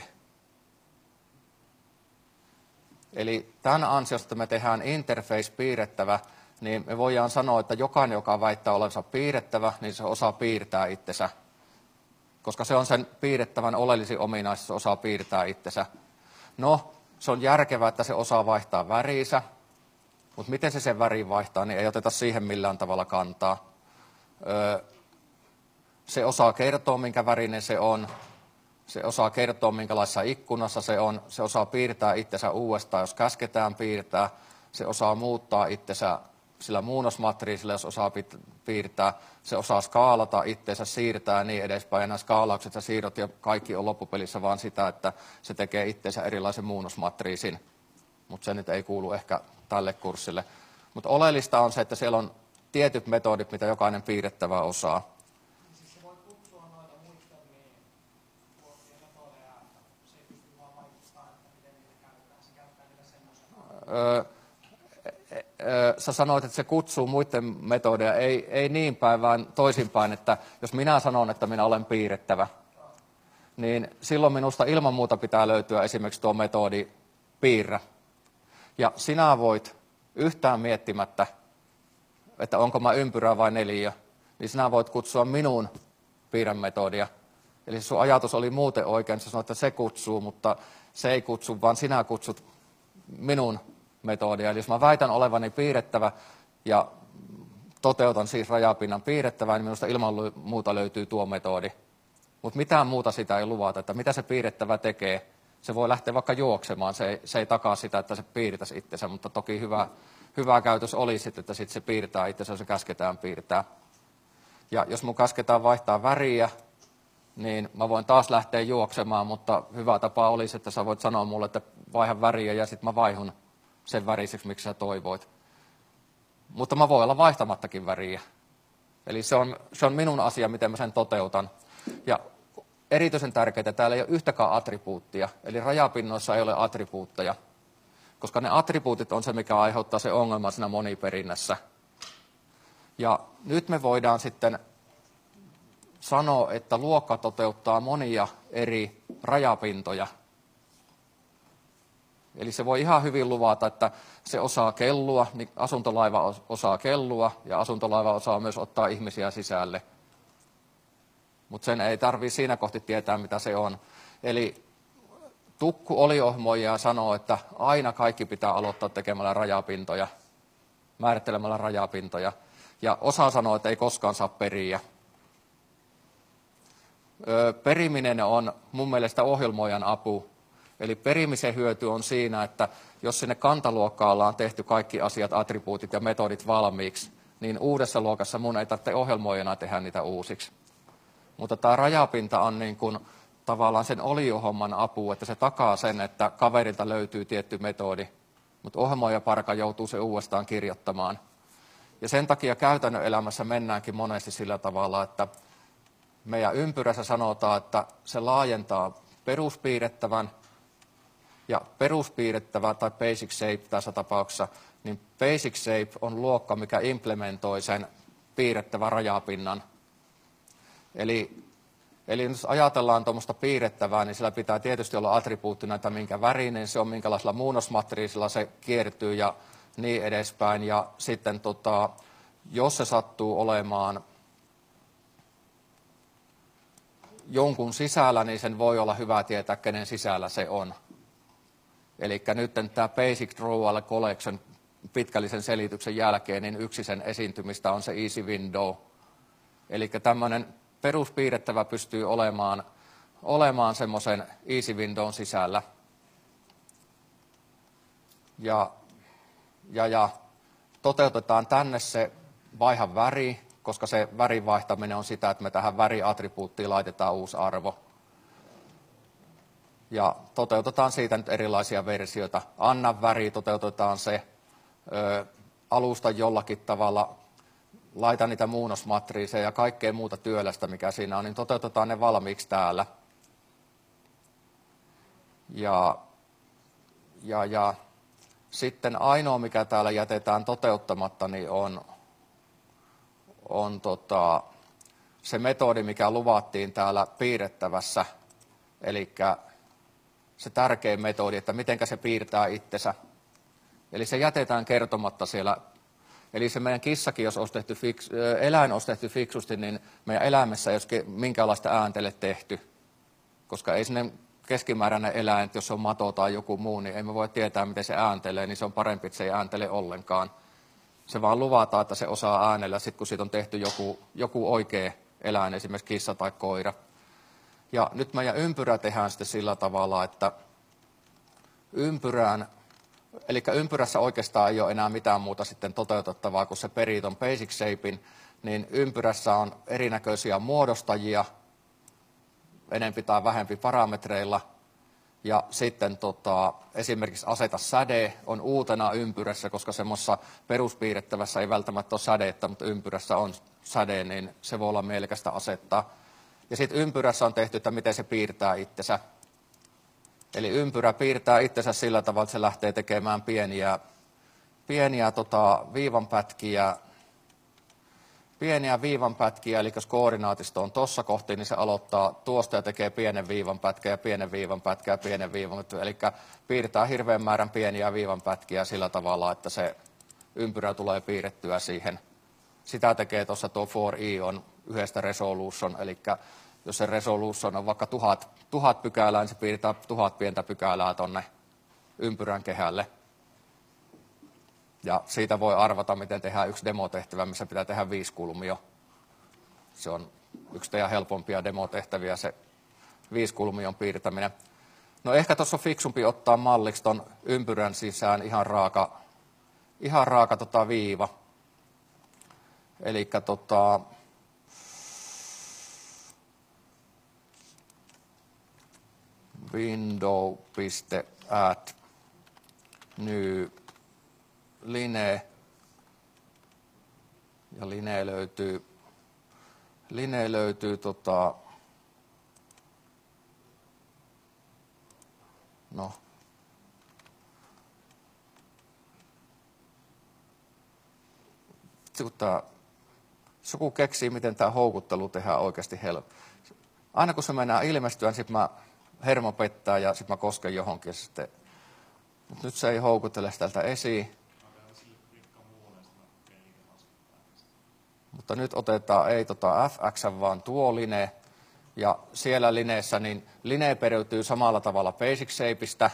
Eli tämän ansiosta, että me tehdään interface piirrettävä, niin me voidaan sanoa, että jokainen, joka väittää olevansa piirrettävä, niin se osaa piirtää itsensä. Koska se on sen piirrettävän oleellisin ominaisuus, se osaa piirtää itsensä. No, se on järkevää, että se osaa vaihtaa värinsä, mutta miten se sen värin vaihtaa, niin ei oteta siihen millään tavalla kantaa. Öö, se osaa kertoa, minkä värinen se on. Se osaa kertoa, minkälaisessa ikkunassa se on. Se osaa piirtää itsensä uudestaan, jos käsketään piirtää. Se osaa muuttaa itsensä sillä muunnosmatriisilla, jos osaa piirtää. Se osaa skaalata itsensä, siirtää ja niin edespäin. Ja nämä skaalaukset ja siirrot ja kaikki on loppupelissä vaan sitä, että se tekee itsensä erilaisen muunnosmatriisin. Mutta se nyt ei kuulu ehkä tälle kurssille. Mutta oleellista on se, että siellä on tietyt metodit, mitä jokainen piirrettävä osaa. Öö, sä sanoit, että se kutsuu muiden metodeja, ei, ei niin päin, vaan toisinpäin, että jos minä sanon, että minä olen piirrettävä, niin silloin minusta ilman muuta pitää löytyä esimerkiksi tuo metodi piirrä. Ja sinä voit yhtään miettimättä, että onko mä ympyrä vai neliö, niin sinä voit kutsua minun piirremetodia. Eli sun ajatus oli muuten oikein, sä sanoit, että se kutsuu, mutta se ei kutsu, vaan sinä kutsut minun metodia. Eli jos mä väitän olevani piirrettävä ja toteutan siis rajapinnan piirrettävää, niin minusta ilman muuta löytyy tuo metodi. Mutta mitään muuta sitä ei luvata, että mitä se piirrettävä tekee. Se voi lähteä vaikka juoksemaan, se ei, se ei takaa sitä, että se piirtäisi itsensä, mutta toki hyvä, hyvä käytös olisi, että sitten se piirtää itsensä, jos se käsketään piirtää. Ja jos mun käsketään vaihtaa väriä, niin mä voin taas lähteä juoksemaan, mutta hyvä tapa olisi, että sä voit sanoa mulle, että vaihan väriä ja sitten mä vaihun sen väriseksi, miksi sä toivoit. Mutta mä voin olla vaihtamattakin väriä. Eli se on, se on minun asia, miten mä sen toteutan. Ja erityisen tärkeää, täällä ei ole yhtäkään attribuuttia, eli rajapinnoissa ei ole attribuutteja, koska ne attribuutit on se, mikä aiheuttaa se ongelma siinä moniperinnässä. Ja nyt me voidaan sitten sanoa, että luokka toteuttaa monia eri rajapintoja. Eli se voi ihan hyvin luvata, että se osaa kellua, niin asuntolaiva osaa kellua ja asuntolaiva osaa myös ottaa ihmisiä sisälle. Mutta sen ei tarvitse siinä kohti tietää, mitä se on. Eli Tukku oliohmoija sanoo, että aina kaikki pitää aloittaa tekemällä rajapintoja, määrittelemällä rajapintoja. Ja osa sanoo, että ei koskaan saa periä. Öö, periminen on mun mielestä ohjelmoijan apu. Eli perimisen hyöty on siinä, että jos sinne kantaluokkaan ollaan tehty kaikki asiat, attribuutit ja metodit valmiiksi, niin uudessa luokassa mun ei tarvitse ohjelmoijana tehdä niitä uusiksi. Mutta tämä rajapinta on niin kuin tavallaan sen oliohomman apu, että se takaa sen, että kaverilta löytyy tietty metodi, mutta ohjelmoijaparka joutuu se uudestaan kirjoittamaan. Ja sen takia käytännön elämässä mennäänkin monesti sillä tavalla, että meidän ympyrässä sanotaan, että se laajentaa peruspiirrettävän, ja peruspiirrettävä tai basic shape tässä tapauksessa, niin basic shape on luokka, mikä implementoi sen piirrettävän rajapinnan. Eli, eli jos ajatellaan tuommoista piirrettävää, niin sillä pitää tietysti olla attribuuttina, että minkä värinen se on, minkälaisella muunnosmatriisilla se kiertyy ja niin edespäin. Ja sitten tota, jos se sattuu olemaan jonkun sisällä, niin sen voi olla hyvä tietää, kenen sisällä se on. Eli nyt tämä Basic Drawal Collection pitkällisen selityksen jälkeen, niin yksi sen esiintymistä on se Easy Window. Eli tämmöinen peruspiirrettävä pystyy olemaan, olemaan semmoisen Easy Windown sisällä. Ja, ja, ja toteutetaan tänne se vaiha väri, koska se värin vaihtaminen on sitä, että me tähän väriattribuuttiin laitetaan uusi arvo. Ja toteutetaan siitä nyt erilaisia versioita. Anna väri, toteutetaan se ö, alusta jollakin tavalla, laita niitä muunnosmatriiseja ja kaikkea muuta työlästä, mikä siinä on, niin toteutetaan ne valmiiksi täällä. Ja, ja, ja sitten ainoa, mikä täällä jätetään toteuttamatta, niin on, on tota, se metodi, mikä luvattiin täällä piirrettävässä, eli se tärkein metodi, että miten se piirtää itsensä. Eli se jätetään kertomatta siellä. Eli se meidän kissakin, jos olisi tehty fiks, eläin olisi tehty fiksusti, niin meidän eläimessä ei olisi minkäänlaista ääntele tehty. Koska ei sinne keskimääräinen eläin, jos se on mato tai joku muu, niin ei me voi tietää, miten se ääntelee, niin se on parempi, että se ei ääntele ollenkaan. Se vaan luvataan, että se osaa äänellä, sit kun siitä on tehty joku, joku oikea eläin, esimerkiksi kissa tai koira. Ja nyt meidän ympyrä tehdään sitten sillä tavalla, että ympyrään, eli ympyrässä oikeastaan ei ole enää mitään muuta sitten toteutettavaa, kun se perii ton basic shapein, niin ympyrässä on erinäköisiä muodostajia, enempi tai vähempi parametreilla, ja sitten tota, esimerkiksi aseta säde on uutena ympyrässä, koska semmoisessa peruspiirrettävässä ei välttämättä ole sädeettä, mutta ympyrässä on säde, niin se voi olla mielekästä asettaa. Ja sitten ympyrässä on tehty, että miten se piirtää itsensä. Eli ympyrä piirtää itsensä sillä tavalla, että se lähtee tekemään pieniä, pieniä tota, viivanpätkiä, pieniä viivanpätkiä, eli jos koordinaatisto on tuossa kohti, niin se aloittaa tuosta ja tekee pienen viivanpätkän ja pienen viivanpätkän ja pienen viivanpätkän. Eli piirtää hirveän määrän pieniä viivanpätkiä sillä tavalla, että se ympyrä tulee piirrettyä siihen. Sitä tekee tuossa tuo for i on yhdestä resolution, eli jos se resolution on vaikka tuhat, tuhat pykälää, niin se piirtää tuhat pientä pykälää tuonne ympyrän kehälle. Ja siitä voi arvata, miten tehdään yksi demotehtävä, missä pitää tehdä viisi kulmio. Se on yksi teidän helpompia demotehtäviä, se viisi kulmion piirtäminen. No ehkä tuossa on fiksumpi ottaa malliksi ton ympyrän sisään ihan raaka, ihan raaka tota viiva. Elikkä tota, window.add new line, ja line löytyy, line löytyy tota, no, Tää, jos joku keksii, miten tämä houkuttelu tehdään oikeasti helppo. Aina kun se mennään ilmestyä, niin sitten mä hermo pettää ja sitten mä kosken johonkin. Ja sitten, mutta nyt se ei houkuttele tältä esiin. Mutta nyt otetaan ei tota F X, vaan tuo line. Ja siellä lineessä, niin line periytyy samalla tavalla Basic Shapeista.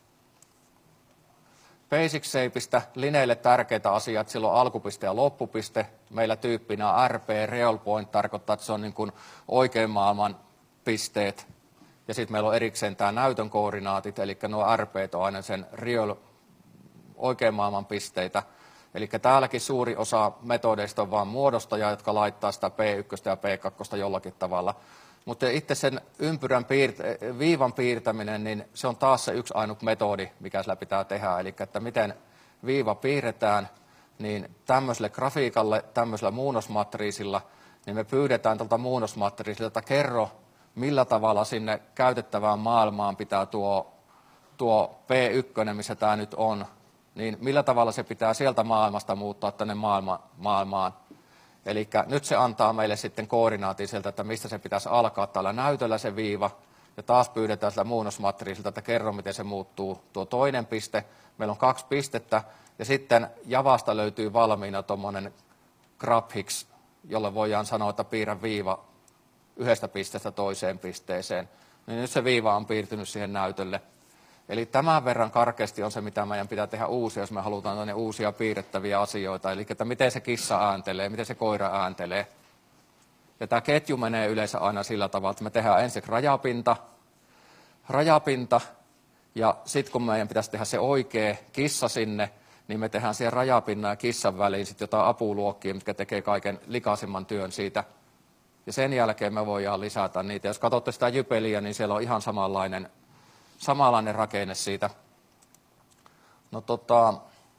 Basic Shapeista lineille tärkeitä asiat, silloin alkupiste ja loppupiste. Meillä tyyppinä on R P, Real Point, tarkoittaa, että se on niin kuin oikean maailman pisteet. Ja sitten meillä on erikseen tämä näytön koordinaatit, eli nuo R P:t on aina sen real, oikean maailman pisteitä. Eli täälläkin suuri osa metodeista on vain muodostajia, jotka laittaa sitä P yksi ja P kaksi jollakin tavalla. Mutta itse sen ympyrän piirt- viivan piirtäminen, niin se on taas se yksi ainut metodi, mikä sillä pitää tehdä. Eli että miten viiva piirretään, niin tämmöiselle grafiikalle, tämmöisellä muunnosmatriisilla, niin me pyydetään tuolta muunnosmatriisilta, että kerro, millä tavalla sinne käytettävään maailmaan pitää tuo, tuo P yksi, missä tämä nyt on, niin millä tavalla se pitää sieltä maailmasta muuttaa tänne maailma, maailmaan. Eli nyt se antaa meille sitten koordinaatin sieltä, että mistä se pitäisi alkaa tällä näytöllä se viiva. Ja taas pyydetään sillä muunnosmatriisilta, että kerro, miten se muuttuu tuo toinen piste. Meillä on kaksi pistettä. Ja sitten Javasta löytyy valmiina tuommoinen GraphX, jolle voidaan sanoa, että piirrä viiva yhdestä pisteestä toiseen pisteeseen. Niin nyt se viiva on piirtynyt siihen näytölle. Eli tämän verran karkeasti on se, mitä meidän pitää tehdä uusia, jos me halutaan tänne uusia piirrettäviä asioita. Eli että miten se kissa ääntelee, miten se koira ääntelee. Ja tämä ketju menee yleensä aina sillä tavalla, että me tehdään ensin rajapinta, rajapinta, ja sitten kun meidän pitäisi tehdä se oikea kissa sinne, niin me tehdään siihen rajapinnan ja kissan väliin sitten jotain apuluokkia, mitkä tekee kaiken likaisimman työn siitä. Ja sen jälkeen me voidaan lisätä niitä. Jos katsotte sitä jypeliä, niin siellä on ihan samanlainen, samanlainen rakenne siitä. No tota,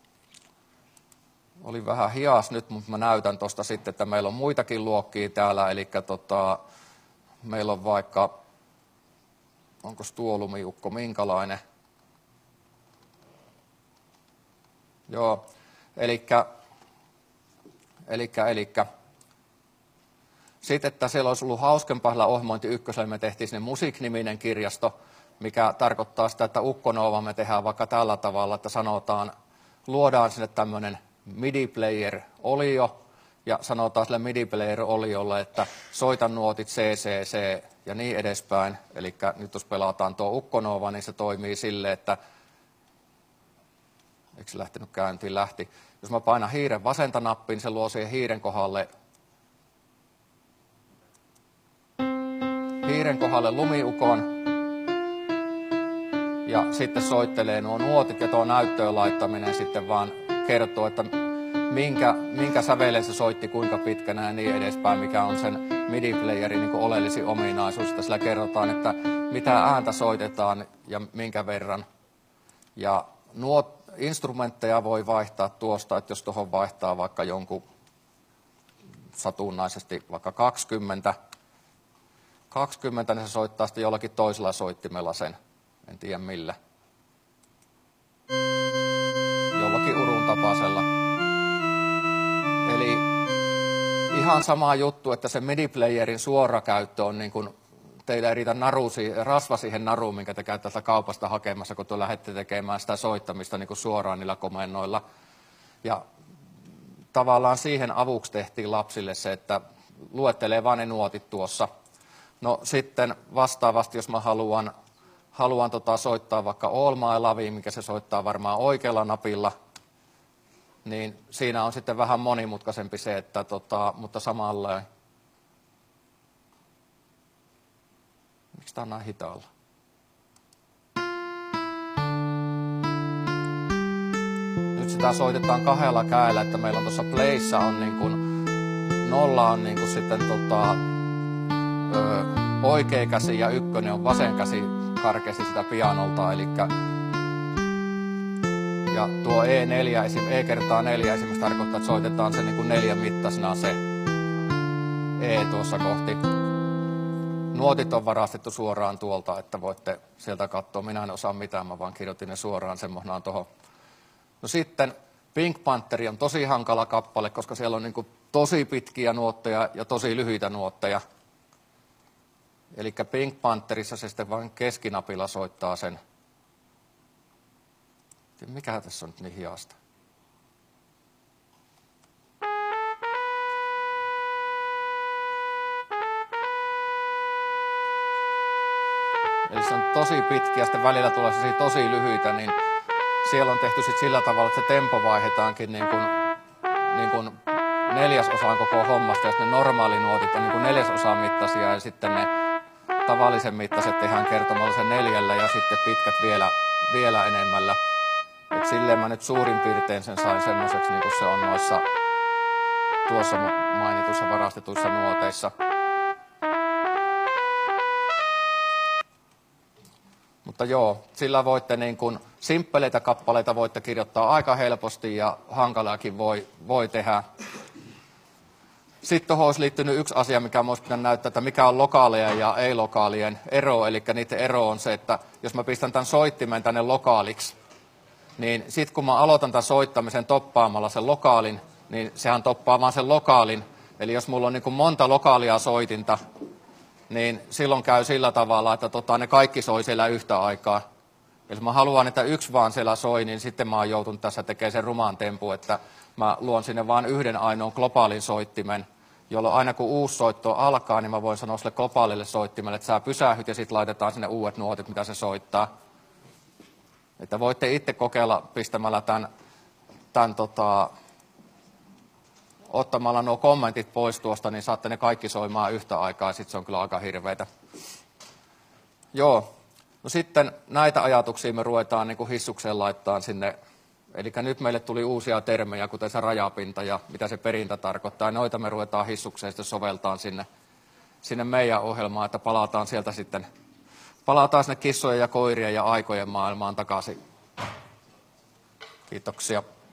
oli vähän hias nyt, mutta mä näytän tuosta sitten, että meillä on muitakin luokkia täällä. Eli tota, meillä on vaikka, onko tuo lumiukko minkälainen? Joo, elikkä, elikkä, elikkä. Sitten, että siellä olisi ollut hauskempaa sillä ohjelmointi ykkösellä, me tehtiin sinne Music-niminen kirjasto, mikä tarkoittaa sitä, että Ukkonova me tehdään vaikka tällä tavalla, että sanotaan, luodaan sinne tämmöinen MIDI-player-olio, ja sanotaan sille MIDI-player-oliolle, että soita nuotit C, C, C ja niin edespäin. Eli nyt jos pelataan tuo Ukkonova, niin se toimii sille, että eikö se lähtenyt käyntiin? Lähti. Jos mä painan hiiren vasenta nappiin, niin se luo siihen hiiren kohdalle, hiiren kohdalle lumiukon. Ja sitten soittelee nuo nuotit ja tuo näyttöön laittaminen sitten vaan kertoo, että minkä, minkä sävelen se soitti, kuinka pitkänä ja niin edespäin, mikä on sen MIDI-playerin niin kuin oleellisin ominaisuus. Sillä kerrotaan, että mitä ääntä soitetaan ja minkä verran. Ja nuo instrumentteja voi vaihtaa tuosta, että jos tuohon vaihtaa vaikka jonkun satunnaisesti vaikka kaksikymmentä, kaksikymmentä, niin se soittaa sitten jollakin toisella soittimella sen. En tiedä millä. Jollakin urun tapaisella. Eli ihan sama juttu, että se MIDI-playerin suora käyttö on niin kuin, teillä ei riitä naru, rasva siihen naruun, minkä te käytte tästä kaupasta hakemassa, kun te lähdette tekemään sitä soittamista niin kuin suoraan niillä komennoilla. Ja tavallaan siihen avuksi tehtiin lapsille se, että luettelee vain ne nuotit tuossa. No sitten vastaavasti, jos mä haluan, haluan tota soittaa vaikka All My Lovey, mikä se soittaa varmaan oikealla napilla, niin siinä on sitten vähän monimutkaisempi se, että tota, mutta samalla. Miksi tämä on näin hitaalla? sitä soitetaan kahdella kädellä, että meillä on tuossa playssä on niin kuin, nolla on niin kuin sitten tota, ö, oikea käsi ja ykkönen on vasen käsi karkeasti sitä pianolta, eli ja tuo E neljä, E kertaa neljä esimerkiksi tarkoittaa, että soitetaan se niin kuin neljän mittaisena se E tuossa kohti. Nuotit on varastettu suoraan tuolta, että voitte sieltä katsoa. Minä en osaa mitään, mä vaan kirjoitin ne suoraan semmoisena tuohon. No sitten Pink Panther on tosi hankala kappale, koska siellä on niin kuin tosi pitkiä nuotteja ja tosi lyhyitä nuotteja. Eli Pink Pantherissa se sitten vain keskinapilla soittaa sen. Mikä tässä on nyt niin hiasta? Eli se on tosi pitkiä ja sitten välillä tulee tosi lyhyitä, niin siellä on tehty sit sillä tavalla, että se tempo vaihdetaankin niin kuin, niin kuin neljäsosaan koko hommasta, ja sitten ne normaalinuotit on niin kuin neljäsosaan mittaisia, ja sitten ne tavallisen mittaiset tehdään kertomalla sen neljällä, ja sitten pitkät vielä, vielä enemmällä. Et silleen mä nyt suurin piirtein sen sain semmoiseksi, niin kuin se on noissa tuossa mainitussa varastetuissa nuoteissa. Mutta joo, sillä voitte niin kuin simppeleitä kappaleita voitte kirjoittaa aika helposti ja hankalaakin voi, voi tehdä. Sitten tuohon olisi liittynyt yksi asia, mikä minusta pitää näyttää, että mikä on lokaalien ja ei-lokaalien ero. Eli niiden ero on se, että jos mä pistän tämän soittimen tänne lokaaliksi, niin sitten kun mä aloitan tämän soittamisen toppaamalla sen lokaalin, niin sehän toppaa vaan sen lokaalin. Eli jos mulla on niin kuin monta lokaalia soitinta, niin silloin käy sillä tavalla, että tota, ne kaikki soi siellä yhtä aikaa. Jos mä haluan, että yksi vaan siellä soi, niin sitten mä oon joutunut tässä tekemään sen rumaan tempun, että mä luon sinne vaan yhden ainoan globaalin soittimen, jolloin aina kun uusi soitto alkaa, niin mä voin sanoa sille globaalille soittimelle, että sä pysähyt ja sitten laitetaan sinne uudet nuotit, mitä se soittaa. Että voitte itse kokeilla pistämällä tämän, tämän tota, ottamalla nuo kommentit pois tuosta, niin saatte ne kaikki soimaan yhtä aikaa, ja sitten se on kyllä aika hirveitä. Joo, no sitten näitä ajatuksia me ruvetaan niin kuin hissukseen laittaa sinne. Eli nyt meille tuli uusia termejä, kuten se rajapinta ja mitä se perintä tarkoittaa. Noita me ruvetaan hissukseen sitten soveltaan sinne, sinne meidän ohjelmaan, että palataan sieltä sitten, palataan sinne kissojen ja koirien ja aikojen maailmaan takaisin. Kiitoksia.